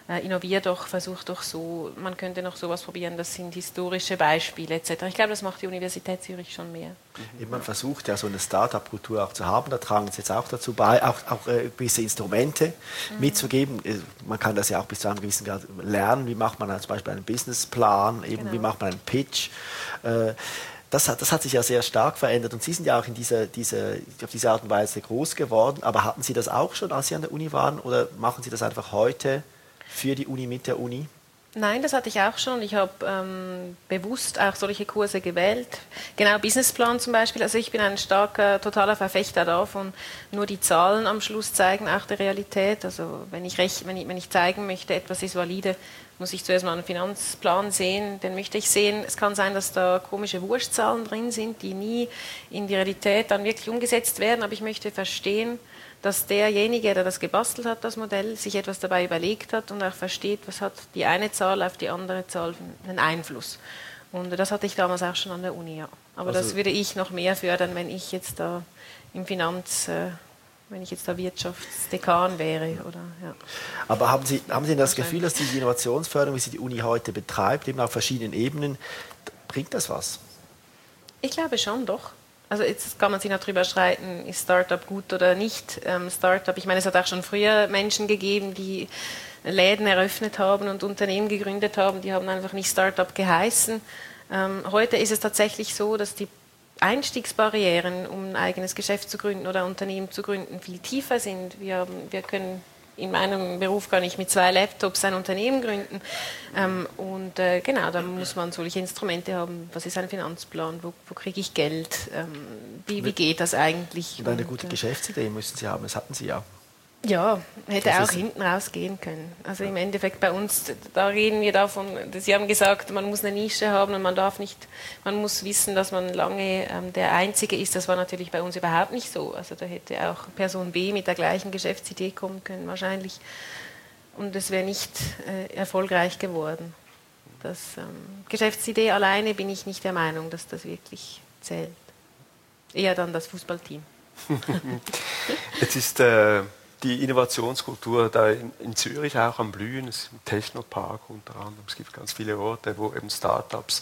äh, innovier doch, versuch doch so, man könnte noch sowas probieren, das sind historische Beispiele et cetera. Ich glaube, das macht die Universität Zürich schon mehr. Mhm. Man versucht ja so eine Start-up-Kultur auch zu haben, da tragen Sie jetzt auch dazu bei, auch, auch äh, gewisse Instrumente mhm. mitzugeben. Man kann das ja auch bis zu einem gewissen Grad lernen, wie macht man zum Beispiel einen Businessplan, eben genau. wie macht man einen Pitch. Äh, Das hat, das hat sich ja sehr stark verändert und Sie sind ja auch in dieser, dieser, auf diese Art und Weise groß geworden. Aber hatten Sie das auch schon, als Sie an der Uni waren, oder machen Sie das einfach heute für die Uni, mit der Uni? Nein, das hatte ich auch schon. Ich habe ähm, bewusst auch solche Kurse gewählt. Genau, Businessplan zum Beispiel. Also ich bin ein starker, totaler Verfechter davon, nur die Zahlen am Schluss zeigen auch der Realität. Also wenn ich, recht, wenn ich, wenn ich zeigen möchte, etwas ist valide, muss ich zuerst mal einen Finanzplan sehen, den möchte ich sehen. Es kann sein, dass da komische Wurstzahlen drin sind, die nie in die Realität dann wirklich umgesetzt werden, aber ich möchte verstehen, dass derjenige, der das gebastelt hat, das Modell, sich etwas dabei überlegt hat und auch versteht, was hat die eine Zahl auf die andere Zahl einen Einfluss. Und das hatte ich damals auch schon an der Uni, ja. Aber also, das würde ich noch mehr fördern, wenn ich jetzt da im Finanz... Äh, wenn ich jetzt da Wirtschaftsdekan wäre. Oder, ja. Aber haben Sie, haben Sie das Gefühl, dass die Innovationsförderung, wie sie die Uni heute betreibt, eben auf verschiedenen Ebenen, bringt das was? Ich glaube schon, doch. Also jetzt kann man sich noch darüber streiten, ist Startup gut oder nicht. Ähm, Startup, ich meine, es hat auch schon früher Menschen gegeben, die Läden eröffnet haben und Unternehmen gegründet haben, die haben einfach nicht Startup geheißen. Ähm, heute ist es tatsächlich so, dass die Einstiegsbarrieren, um ein eigenes Geschäft zu gründen oder ein Unternehmen zu gründen, viel tiefer sind. Wir, haben, wir können in meinem Beruf gar nicht mit zwei Laptops ein Unternehmen gründen. Ähm, und äh, genau, da muss man solche Instrumente haben. Was ist ein Finanzplan? Wo, wo kriege ich Geld? Ähm, wie, wie geht das eigentlich? Und eine gute und, äh, Geschäftsidee müssen Sie haben. Das hatten Sie ja. Ja, hätte das auch hinten rausgehen können. Also im Endeffekt bei uns, da reden wir davon, Sie haben gesagt, man muss eine Nische haben und man darf nicht, man muss wissen, dass man lange ähm, der Einzige ist. Das war natürlich bei uns überhaupt nicht so. Also da hätte auch Person B mit der gleichen Geschäftsidee kommen können, wahrscheinlich. Und es wäre nicht äh, erfolgreich geworden. Das ähm, Geschäftsidee alleine bin ich nicht der Meinung, dass das wirklich zählt. Eher dann das Fußballteam. Jetzt ist äh die Innovationskultur da in, in Zürich auch am Blühen, es ist ein Technopark unter anderem, es gibt ganz viele Orte, wo eben Startups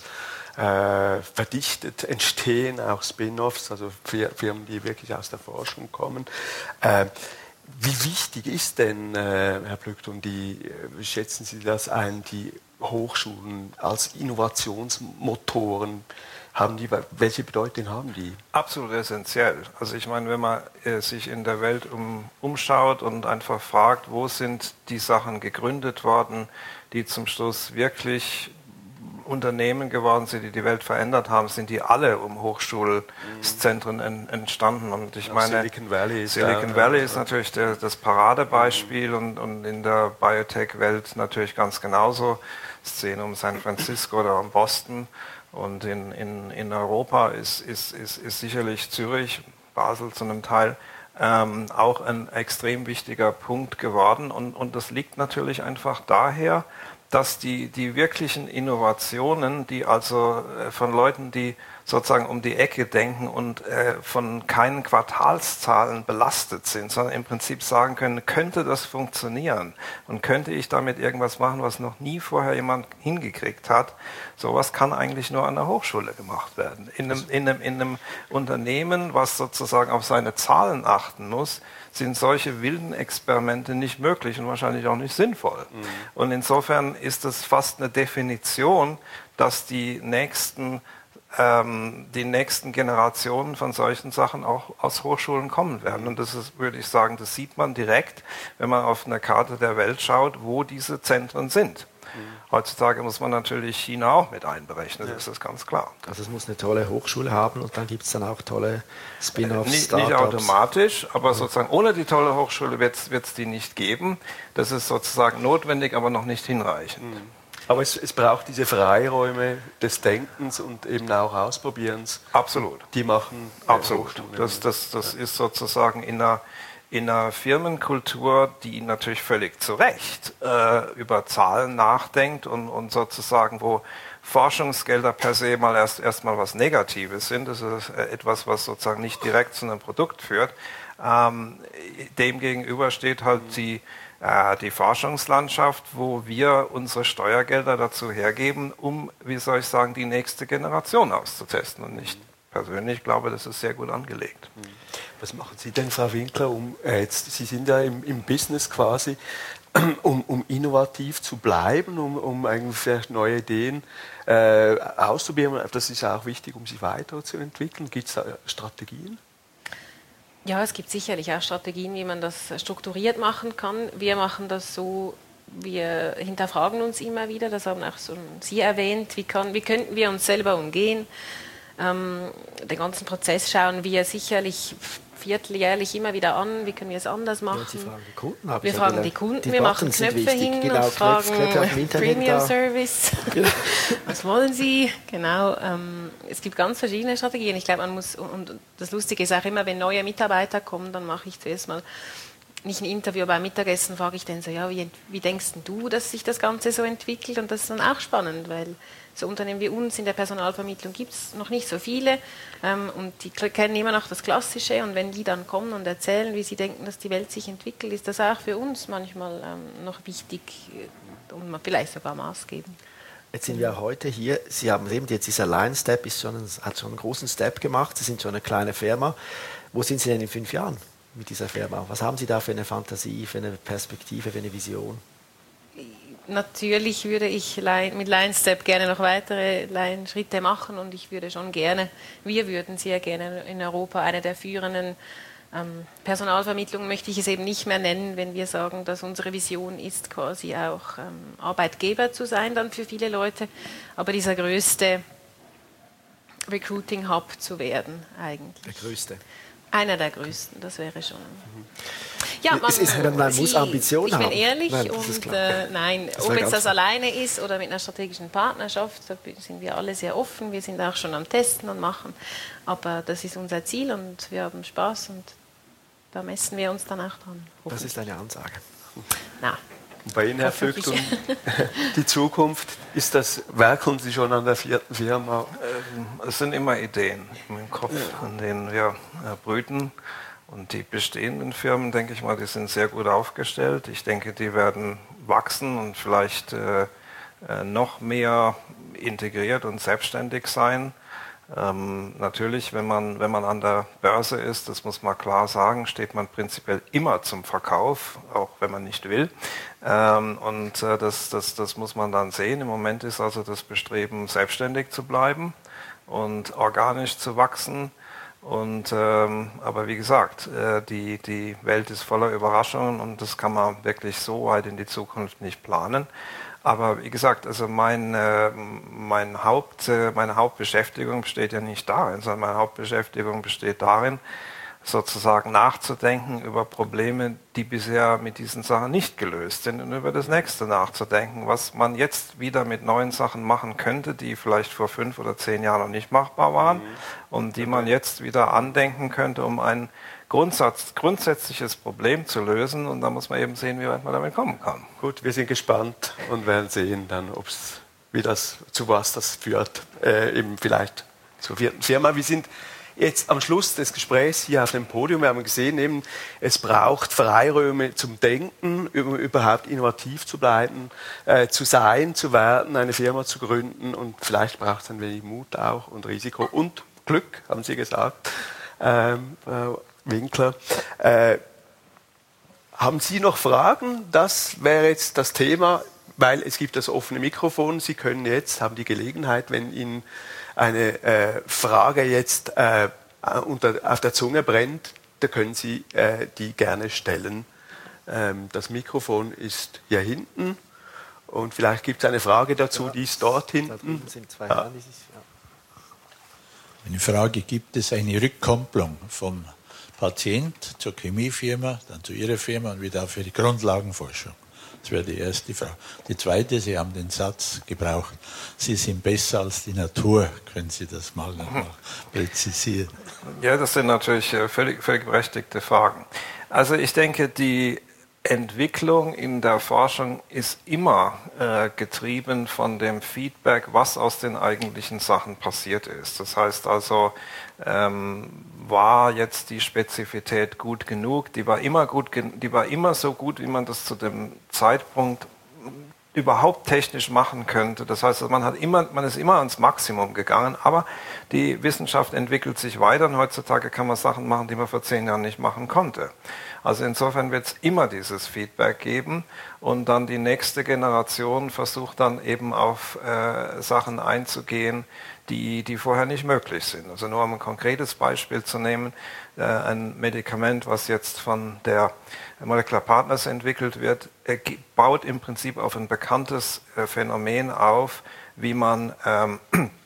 äh, verdichtet entstehen, auch Spin-offs, also Firmen, die wirklich aus der Forschung kommen. Äh, wie wichtig ist denn, äh, Herr Blöckton, die, wie schätzen Sie das ein, die Hochschulen als Innovationsmotoren? Haben die, welche Bedeutung haben die? Absolut essentiell. Also ich meine, wenn man äh, sich in der Welt um, umschaut und einfach fragt, wo sind die Sachen gegründet worden, die zum Schluss wirklich Unternehmen geworden sind, die die Welt verändert haben, sind die alle um Hochschulzentren en, entstanden. Und ich ja, meine, Silicon Valley ist, Silicon ja, Valley ja. ist natürlich der, das Paradebeispiel mhm. und, und in der Biotech-Welt natürlich ganz genauso. Szene um San Francisco oder um Boston. Und in, in, in Europa ist, ist, ist, ist sicherlich Zürich, Basel zu einem Teil, ähm, auch ein extrem wichtiger Punkt geworden. Und, und das liegt natürlich einfach daher, dass die, die wirklichen Innovationen, die also äh, von Leuten, die sozusagen um die Ecke denken und äh, von keinen Quartalszahlen belastet sind, sondern im Prinzip sagen können, könnte das funktionieren und könnte ich damit irgendwas machen, was noch nie vorher jemand hingekriegt hat. Sowas kann eigentlich nur an der Hochschule gemacht werden. In einem, in einem, in einem Unternehmen, was sozusagen auf seine Zahlen achten muss, sind solche wilden Experimente nicht möglich und wahrscheinlich auch nicht sinnvoll. Mhm. Und insofern ist es fast eine Definition, dass die nächsten ähm, die nächsten Generationen von solchen Sachen auch aus Hochschulen kommen werden. Und das ist, würde ich sagen, das sieht man direkt, wenn man auf eine Karte der Welt schaut, wo diese Zentren sind. Mhm. Heutzutage muss man natürlich China auch mit einberechnen, ja. Das ist ganz klar. Also es muss eine tolle Hochschule haben und dann gibt es dann auch tolle Spin-offs, nicht, Startups. Nicht automatisch, aber ja. sozusagen ohne die tolle Hochschule wird es die nicht geben. Das ist sozusagen notwendig, aber noch nicht hinreichend. Mhm. Aber es, es braucht diese Freiräume des Denkens und eben auch Ausprobierens. Absolut. Die machen Absolut. Das, das, das ist sozusagen in einer, in einer Firmenkultur, die natürlich völlig zu Recht äh, über Zahlen nachdenkt und, und sozusagen, wo Forschungsgelder per se mal erst erstmal was Negatives sind. Das ist etwas, was sozusagen nicht direkt zu einem Produkt führt. Ähm, dem gegenüber steht halt die äh, die Forschungslandschaft, wo wir unsere Steuergelder dazu hergeben, um, wie soll ich sagen, die nächste Generation auszutesten. Und ich persönlich glaube, das ist sehr gut angelegt. Was machen Sie denn, Frau Winkler, um äh, jetzt, Sie sind ja im, im Business quasi, um, um innovativ zu bleiben, um, um eigentlich vielleicht neue Ideen äh, auszuprobieren. Das ist auch wichtig, um sich weiterzuentwickeln. Gibt es da Strategien? Ja, es gibt sicherlich auch Strategien, wie man das strukturiert machen kann. Wir machen das so, wir hinterfragen uns immer wieder, das haben auch so Sie erwähnt, wie, kann, wie könnten wir uns selber umgehen. Ähm, den ganzen Prozess schauen wir sicherlich vierteljährlich immer wieder an, wie können wir es anders machen. Ja, Sie fragen die Kunden, habe wir ich fragen ja die Kunden, die wir Buttons machen Knöpfe wichtig. hin Genau, und fragen Knöpfe auf dem Internet Premium da. Service, was wollen Sie? Genau, ähm, es gibt ganz verschiedene Strategien. Ich glaube, man muss, und das Lustige ist auch immer, wenn neue Mitarbeiter kommen, dann mache ich zuerst mal nicht ein Interview, beim Mittagessen frage ich dann so, ja, wie, wie denkst du, dass sich das Ganze so entwickelt? Und das ist dann auch spannend, weil so Unternehmen wie uns in der Personalvermittlung gibt es noch nicht so viele ähm, und die kennen immer noch das Klassische und wenn die dann kommen und erzählen, wie sie denken, dass die Welt sich entwickelt, ist das auch für uns manchmal ähm, noch wichtig und vielleicht sogar maßgebend. Jetzt sind wir heute hier. Sie haben eben jetzt dieser Line Step ist schon ein, hat schon einen großen Step gemacht. Sie sind schon eine kleine Firma. Wo sind Sie denn in fünf Jahren mit dieser Firma? Was haben Sie da für eine Fantasie, für eine Perspektive, für eine Vision? Natürlich würde ich mit Line Step gerne noch weitere Line-Schritte machen und ich würde schon gerne, wir würden sehr gerne in Europa eine der führenden ähm, Personalvermittlungen, möchte ich es eben nicht mehr nennen, wenn wir sagen, dass unsere Vision ist, quasi auch ähm, Arbeitgeber zu sein dann für viele Leute, aber dieser größte Recruiting-Hub zu werden eigentlich. Der größte. Einer der größten, das wäre schon. Ja, man, es ist, man, man Sie, muss Ambitionen ich bin haben. ehrlich nein, und äh, nein, das ob jetzt das klar. alleine ist oder mit einer strategischen Partnerschaft, da sind wir alle sehr offen. Wir sind auch schon am Testen und machen, aber das ist unser Ziel und wir haben Spaß und da messen wir uns dann auch dran. Das ist eine Ansage. Na. Bei Ihnen, Herr Vogt, und die Zukunft, ist das, werkeln Sie schon an der vierten Firma? Es sind immer Ideen im Kopf, an denen wir brüten. Und die bestehenden Firmen, denke ich mal, die sind sehr gut aufgestellt. Ich denke, die werden wachsen und vielleicht äh, noch mehr integriert und selbstständig sein. Ähm, natürlich, wenn man, wenn man an der Börse ist, das muss man klar sagen, steht man prinzipiell immer zum Verkauf, auch wenn man nicht will. Ähm, und äh, das, das, das muss man dann sehen. Im Moment ist also das Bestreben, selbstständig zu bleiben und organisch zu wachsen. Und, ähm, aber wie gesagt, äh, die, die Welt ist voller Überraschungen und das kann man wirklich so weit in die Zukunft nicht planen. Aber wie gesagt, also mein, äh, mein Haupt, äh, meine Hauptbeschäftigung besteht ja nicht darin, sondern meine Hauptbeschäftigung besteht darin, sozusagen nachzudenken über Probleme, die bisher mit diesen Sachen nicht gelöst sind und über das nächste nachzudenken, was man jetzt wieder mit neuen Sachen machen könnte, die vielleicht vor fünf oder zehn Jahren noch nicht machbar waren mhm. und die man jetzt wieder andenken könnte, um ein Grundsatz, grundsätzliches Problem zu lösen und da muss man eben sehen, wie weit man damit kommen kann. Gut, wir sind gespannt und werden sehen dann, ob's, wie das, zu was das führt, äh, eben vielleicht zur vierten Firma. Wir sind jetzt am Schluss des Gesprächs hier auf dem Podium. Wir haben gesehen, eben, es braucht Freiräume zum Denken, um überhaupt innovativ zu bleiben, äh, zu sein, zu werden, eine Firma zu gründen und vielleicht braucht es ein wenig Mut auch und Risiko und Glück, haben Sie gesagt, ähm, äh, Winkler. Äh, haben Sie noch Fragen? Das wäre jetzt das Thema, weil es gibt das offene Mikrofon. Sie können jetzt, haben die Gelegenheit, wenn Ihnen eine äh, Frage jetzt äh, unter, auf der Zunge brennt, da können Sie äh, die gerne stellen. Ähm, das Mikrofon ist hier hinten und vielleicht gibt es eine Frage dazu, ja, die ist dort hinten. Da sind zwei ja. Eine Frage, gibt es eine Rückkopplung vom Patient zur Chemiefirma, dann zu Ihrer Firma und wieder für die Grundlagenforschung? Das wäre die erste Frage. Die zweite, Sie haben den Satz gebraucht, Sie sind besser als die Natur. Können Sie das mal nochmal präzisieren? Ja, das sind natürlich völlig, völlig berechtigte Fragen. Also ich denke, die Entwicklung in der Forschung ist immer äh, getrieben von dem Feedback, was aus den eigentlichen Sachen passiert ist. Das heißt also, ähm, war jetzt die Spezifität gut genug? Die war immer gut, die war immer so gut, wie man das zu dem Zeitpunkt überhaupt technisch machen könnte. Das heißt, man hat immer, man ist immer ans Maximum gegangen, aber die Wissenschaft entwickelt sich weiter und heutzutage kann man Sachen machen, die man vor zehn Jahren nicht machen konnte. Also insofern wird es immer dieses Feedback geben und dann die nächste Generation versucht dann eben auf äh, Sachen einzugehen, die, die vorher nicht möglich sind. Also nur um ein konkretes Beispiel zu nehmen, äh, ein Medikament, was jetzt von der Molecular Partners entwickelt wird, äh, baut im Prinzip auf ein bekanntes äh, Phänomen auf, wie man ähm,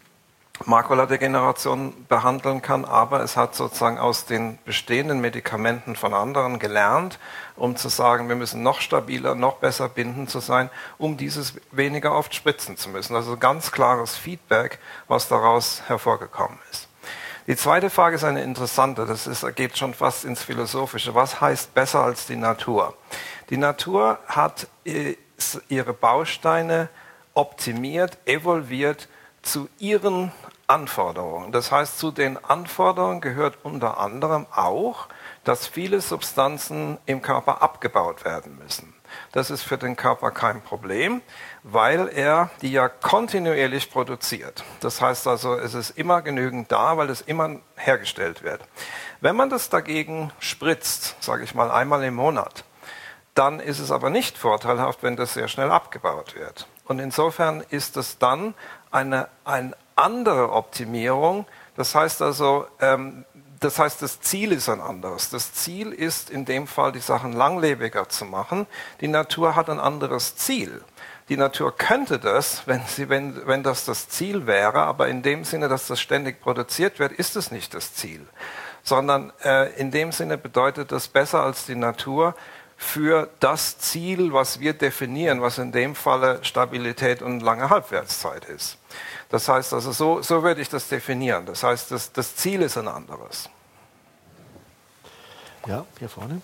Makuladegeneration behandeln kann, aber es hat sozusagen aus den bestehenden Medikamenten von anderen gelernt, um zu sagen, wir müssen noch stabiler, noch besser binden zu sein, um dieses weniger oft spritzen zu müssen. Also ganz klares Feedback, was daraus hervorgekommen ist. Die zweite Frage ist eine interessante, das ist, geht schon fast ins Philosophische. Was heißt besser als die Natur? Die Natur hat ihre Bausteine optimiert, evolviert zu ihren Anforderungen. Das heißt, zu den Anforderungen gehört unter anderem auch, dass viele Substanzen im Körper abgebaut werden müssen. Das ist für den Körper kein Problem, weil er die ja kontinuierlich produziert. Das heißt also, es ist immer genügend da, weil es immer hergestellt wird. Wenn man das dagegen spritzt, sage ich mal einmal im Monat, dann ist es aber nicht vorteilhaft, wenn das sehr schnell abgebaut wird. Und insofern ist es dann eine, eine andere Optimierung. Das heißt also, ähm, das heißt, das Ziel ist ein anderes. Das Ziel ist in dem Fall, die Sachen langlebiger zu machen. Die Natur hat ein anderes Ziel. Die Natur könnte das, wenn, sie, wenn, wenn das das Ziel wäre, aber in dem Sinne, dass das ständig produziert wird, ist es nicht das Ziel. Sondern äh, in dem Sinne bedeutet das besser als die Natur für das Ziel, was wir definieren, was in dem Falle Stabilität und lange Halbwertszeit ist. Das heißt also, so, so würde ich das definieren. Das heißt, das, das Ziel ist ein anderes. Ja, hier vorne.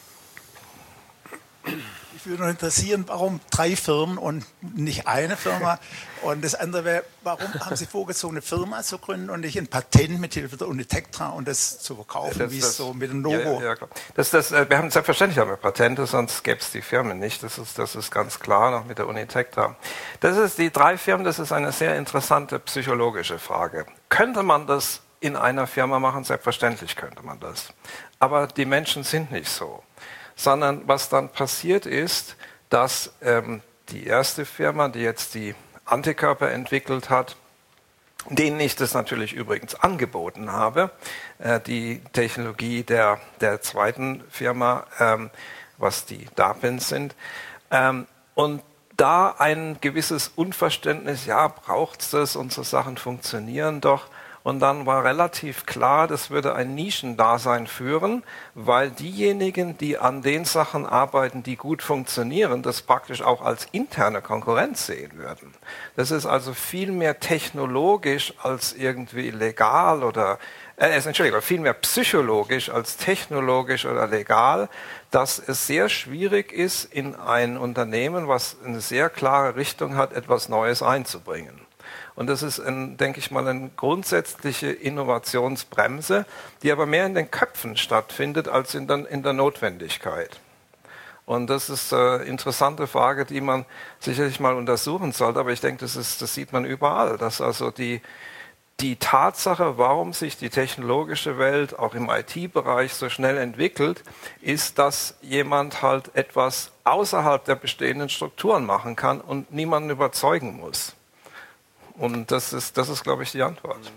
Mich würde noch interessieren, warum drei Firmen und nicht eine Firma? Und das andere wäre, warum haben Sie vorgezogen, eine Firma zu gründen und nicht ein Patent mit Hilfe der Unitectra und das zu verkaufen, das, wie das, es so mit dem Novo? Ja, ja, klar. Das, das, wir haben selbstverständlich haben wir Patente, sonst gäbe es die Firmen nicht. Das ist, das ist ganz klar, noch mit der Unitectra. Das ist die drei Firmen, das ist eine sehr interessante psychologische Frage. Könnte man das in einer Firma machen? Selbstverständlich könnte man das. Aber die Menschen sind nicht so. Sondern was dann passiert ist, dass ähm, die erste Firma, die jetzt die Antikörper entwickelt hat, denen ich das natürlich übrigens angeboten habe, äh, die Technologie der, der zweiten Firma, ähm, was die DARPins sind, ähm, und da ein gewisses Unverständnis, ja, braucht es das, unsere Sachen funktionieren doch. Und dann war relativ klar, das würde ein Nischendasein führen, weil diejenigen, die an den Sachen arbeiten, die gut funktionieren, das praktisch auch als interne Konkurrenz sehen würden. Das ist also viel mehr technologisch als irgendwie legal oder, äh, Entschuldigung, viel mehr psychologisch als technologisch oder legal, dass es sehr schwierig ist, in ein Unternehmen, was eine sehr klare Richtung hat, etwas Neues einzubringen. Und das ist, ein, denke ich mal, eine grundsätzliche Innovationsbremse, die aber mehr in den Köpfen stattfindet als in der, in der Notwendigkeit. Und das ist eine interessante Frage, die man sicherlich mal untersuchen sollte. Aber ich denke, das, ist, das sieht man überall, dass also die, die Tatsache, warum sich die technologische Welt auch im I T-Bereich so schnell entwickelt, ist, dass jemand halt etwas außerhalb der bestehenden Strukturen machen kann und niemanden überzeugen muss. Und das ist, das ist, glaube ich, die Antwort.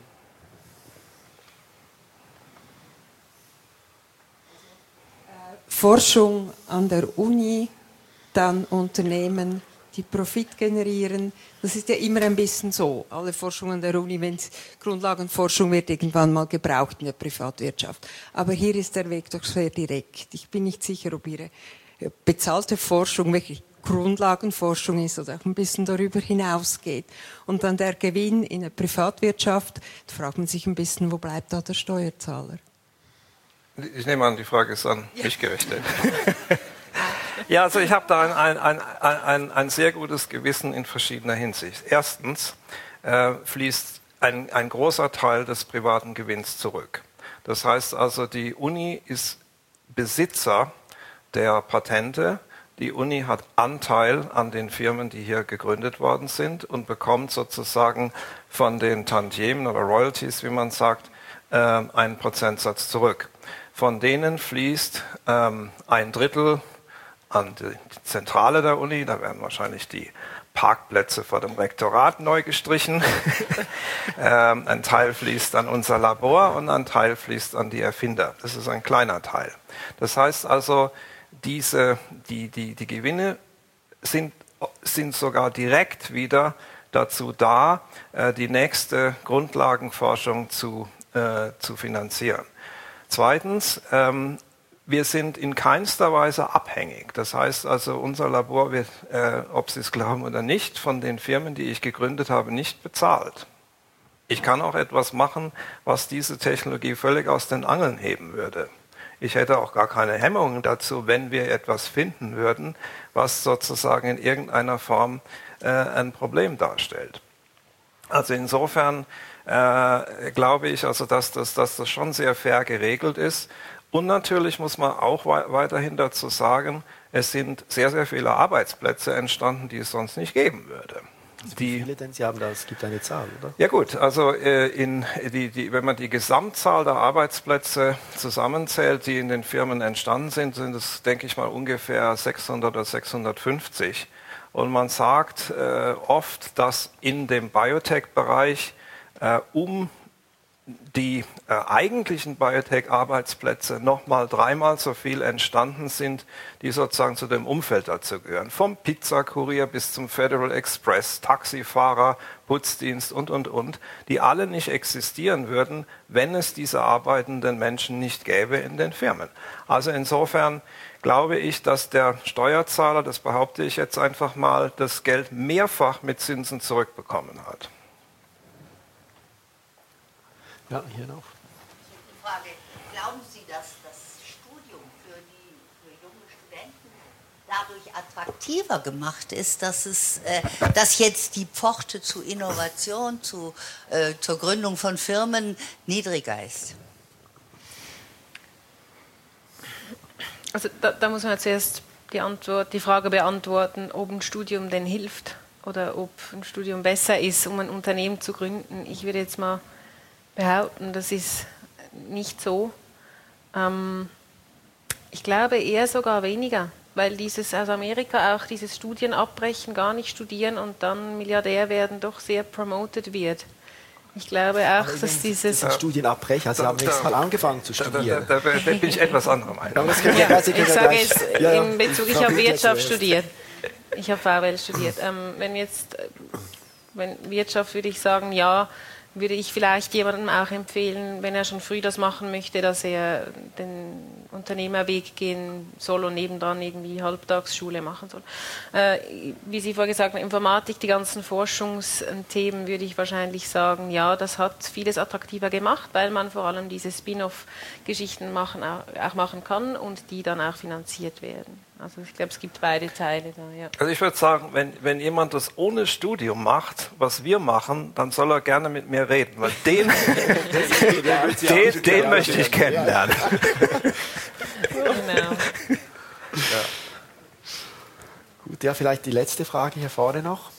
Forschung an der Uni, dann Unternehmen, die Profit generieren. Das ist ja immer ein bisschen so. Alle Forschung an der Uni, wenn es Grundlagenforschung wird, irgendwann mal gebraucht in der Privatwirtschaft. Aber hier ist der Weg doch sehr direkt. Ich bin nicht sicher, ob Ihre bezahlte Forschung wirklich Grundlagenforschung ist oder auch ein bisschen darüber hinausgeht. Und dann der Gewinn in der Privatwirtschaft, da fragt man sich ein bisschen, wo bleibt da der Steuerzahler? Ich nehme an, die Frage ist an mich gerichtet. Ja, also ich habe da ein, ein, ein, ein, ein sehr gutes Gewissen in verschiedener Hinsicht. Erstens äh, fließt ein, ein großer Teil des privaten Gewinns zurück. Das heißt also, die Uni ist Besitzer der Patente. Die Uni hat Anteil an den Firmen, die hier gegründet worden sind und bekommt sozusagen von den Tantiemen oder Royalties, wie man sagt, äh, einen Prozentsatz zurück. Von denen fließt ähm, ein Drittel an die Zentrale der Uni, da werden wahrscheinlich die Parkplätze vor dem Rektorat neu gestrichen. ähm, ein Teil fließt an unser Labor und ein Teil fließt an die Erfinder. Das ist ein kleiner Teil. Das heißt also, diese, die, die, die Gewinne sind, sind sogar direkt wieder dazu da, äh, die nächste Grundlagenforschung zu, äh, zu finanzieren. Zweitens, ähm, wir sind in keinster Weise abhängig. Das heißt also, unser Labor wird, äh, ob Sie es glauben oder nicht, von den Firmen, die ich gegründet habe, nicht bezahlt. Ich kann auch etwas machen, was diese Technologie völlig aus den Angeln heben würde. Ich hätte auch gar keine Hemmungen dazu, wenn wir etwas finden würden, was sozusagen in irgendeiner Form äh, ein Problem darstellt. Also insofern äh, glaube ich, also, dass, das, dass das schon sehr fair geregelt ist. Und natürlich muss man auch weiterhin dazu sagen, es sind sehr, sehr viele Arbeitsplätze entstanden, die es sonst nicht geben würde. Also wie viele denn? Sie haben da, es gibt eine Zahl, oder? Ja gut, also äh, in die, die, wenn man die Gesamtzahl der Arbeitsplätze zusammenzählt, die in den Firmen entstanden sind, sind es, denke ich mal, ungefähr sechshundert oder sechshundertfünfzig. Und man sagt äh, oft, dass in dem Biotech-Bereich äh, um die äh, eigentlichen Biotech-Arbeitsplätze nochmal dreimal so viel entstanden sind, die sozusagen zu dem Umfeld dazu gehören. Vom Pizzakurier bis zum Federal Express, Taxifahrer, Putzdienst und, und, und, die alle nicht existieren würden, wenn es diese arbeitenden Menschen nicht gäbe in den Firmen. Also insofern glaube ich, dass der Steuerzahler, das behaupte ich jetzt einfach mal, das Geld mehrfach mit Zinsen zurückbekommen hat. Ja, hier noch. Die Frage, glauben Sie, dass das Studium für, die, für junge Studenten dadurch attraktiver gemacht ist, dass, es, äh, dass jetzt die Pforte zu Innovation, zu, äh, zur Gründung von Firmen niedriger ist? Also da, da muss man zuerst die, Antwort, die Frage beantworten, ob ein Studium denn hilft oder ob ein Studium besser ist, um ein Unternehmen zu gründen. Ich würde jetzt mal behaupten, das ist nicht so. Ähm, ich glaube eher sogar weniger, weil dieses aus Amerika auch dieses Studien abbrechen, gar nicht studieren und dann Milliardär werden, doch sehr promoted wird. Ich glaube auch, aber dass dieses... Das Studienabbrecher, also Sie haben nächstes Mal angefangen zu studieren. Da, da, da, da bin ich etwas anderer Meinung. Ja, ja, ich sage jetzt ja, in Bezug, ich habe Wirtschaft studiert. Ich habe V W L studiert. Ähm, wenn jetzt, wenn Wirtschaft würde ich sagen, ja, würde ich vielleicht jemandem auch empfehlen, wenn er schon früh das machen möchte, dass er den Unternehmerweg gehen soll und nebendran irgendwie Halbtagsschule machen soll. Äh, wie Sie vorher gesagt haben, Informatik, die ganzen Forschungsthemen, würde ich wahrscheinlich sagen, ja, das hat vieles attraktiver gemacht, weil man vor allem diese Spin-off-Geschichten machen, auch machen kann und die dann auch finanziert werden. Also ich glaube, es gibt beide Teile da, ja. Also ich würde sagen, wenn, wenn jemand das ohne Studium macht, was wir machen, dann soll er gerne mit mir reden, weil den, den, den möchte ich kennenlernen. Genau. Ja. Gut, ja, vielleicht die letzte Frage hier vorne noch.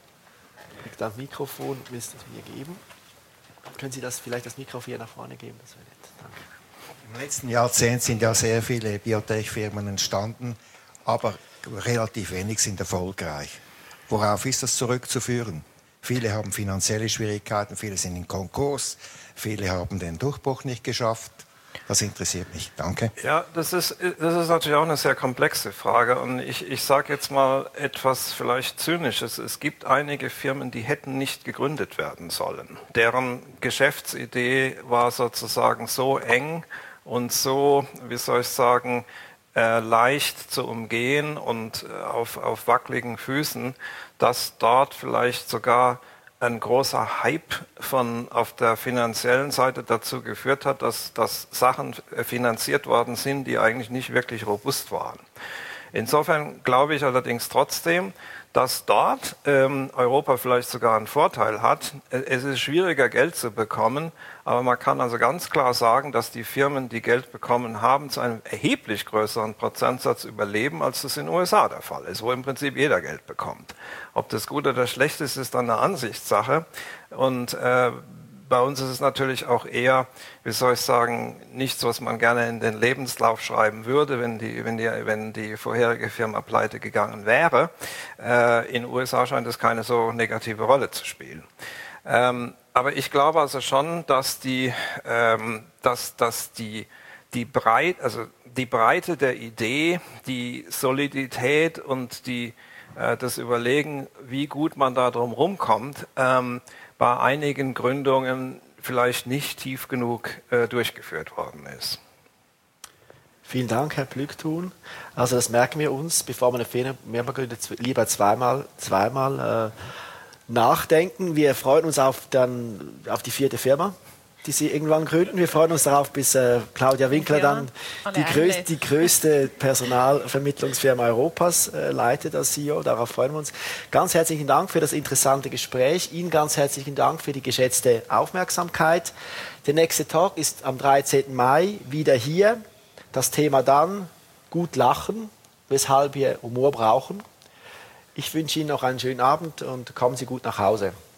Das Mikrofon willst du mir geben? Können Sie das vielleicht das Mikrofon hier nach vorne geben? Das wäre nett. Danke. Im letzten Jahrzehnt sind ja sehr viele Biotech-Firmen entstanden, aber relativ wenig sind erfolgreich. Worauf ist das zurückzuführen? Viele haben finanzielle Schwierigkeiten, viele sind in Konkurs, viele haben den Durchbruch nicht geschafft. Das interessiert mich. Danke. Ja, das ist, das ist natürlich auch eine sehr komplexe Frage. Und ich, ich sage jetzt mal etwas vielleicht Zynisches. Es gibt einige Firmen, die hätten nicht gegründet werden sollen. Deren Geschäftsidee war sozusagen so eng und so, wie soll ich sagen, äh, leicht zu umgehen und äh, auf, auf wackeligen Füßen, dass dort vielleicht sogar ein großer Hype von auf der finanziellen Seite dazu geführt hat, dass, dass Sachen finanziert worden sind, die eigentlich nicht wirklich robust waren. Insofern glaube ich allerdings trotzdem, dass dort ähm, Europa vielleicht sogar einen Vorteil hat. Es ist schwieriger, Geld zu bekommen, aber man kann also ganz klar sagen, dass die Firmen, die Geld bekommen haben, zu einem erheblich größeren Prozentsatz überleben, als das in den U S A der Fall ist, wo im Prinzip jeder Geld bekommt. Ob das gut oder schlecht ist, ist dann eine Ansichtssache. Und äh, bei uns ist es natürlich auch eher, wie soll ich sagen, nichts, was man gerne in den Lebenslauf schreiben würde, wenn die, wenn die, wenn die vorherige Firma pleite gegangen wäre. Äh, in den U S A scheint es keine so negative Rolle zu spielen. Ähm, aber ich glaube also schon, dass die, ähm, dass, dass die, die Breit, also die Breite der Idee, die Solidität und die, äh, das Überlegen, wie gut man da drum rumkommt, ähm, bei einigen Gründungen vielleicht nicht tief genug äh, durchgeführt worden ist. Vielen Dank, Herr Plügtun. Also das merken wir uns, bevor wir eine Firma gründet, lieber zweimal, zweimal äh, nachdenken. Wir freuen uns auf, dann, auf die vierte Firma, die Sie irgendwann gründen. Wir freuen uns darauf, bis äh, Claudia Winkler dann die, größ die größte Personalvermittlungsfirma Europas äh, leitet als C E O. Darauf freuen wir uns. Ganz herzlichen Dank für das interessante Gespräch. Ihnen ganz herzlichen Dank für die geschätzte Aufmerksamkeit. Der nächste Talk ist am dreizehnten Mai wieder hier. Das Thema dann gut lachen, weshalb wir Humor brauchen. Ich wünsche Ihnen noch einen schönen Abend und kommen Sie gut nach Hause.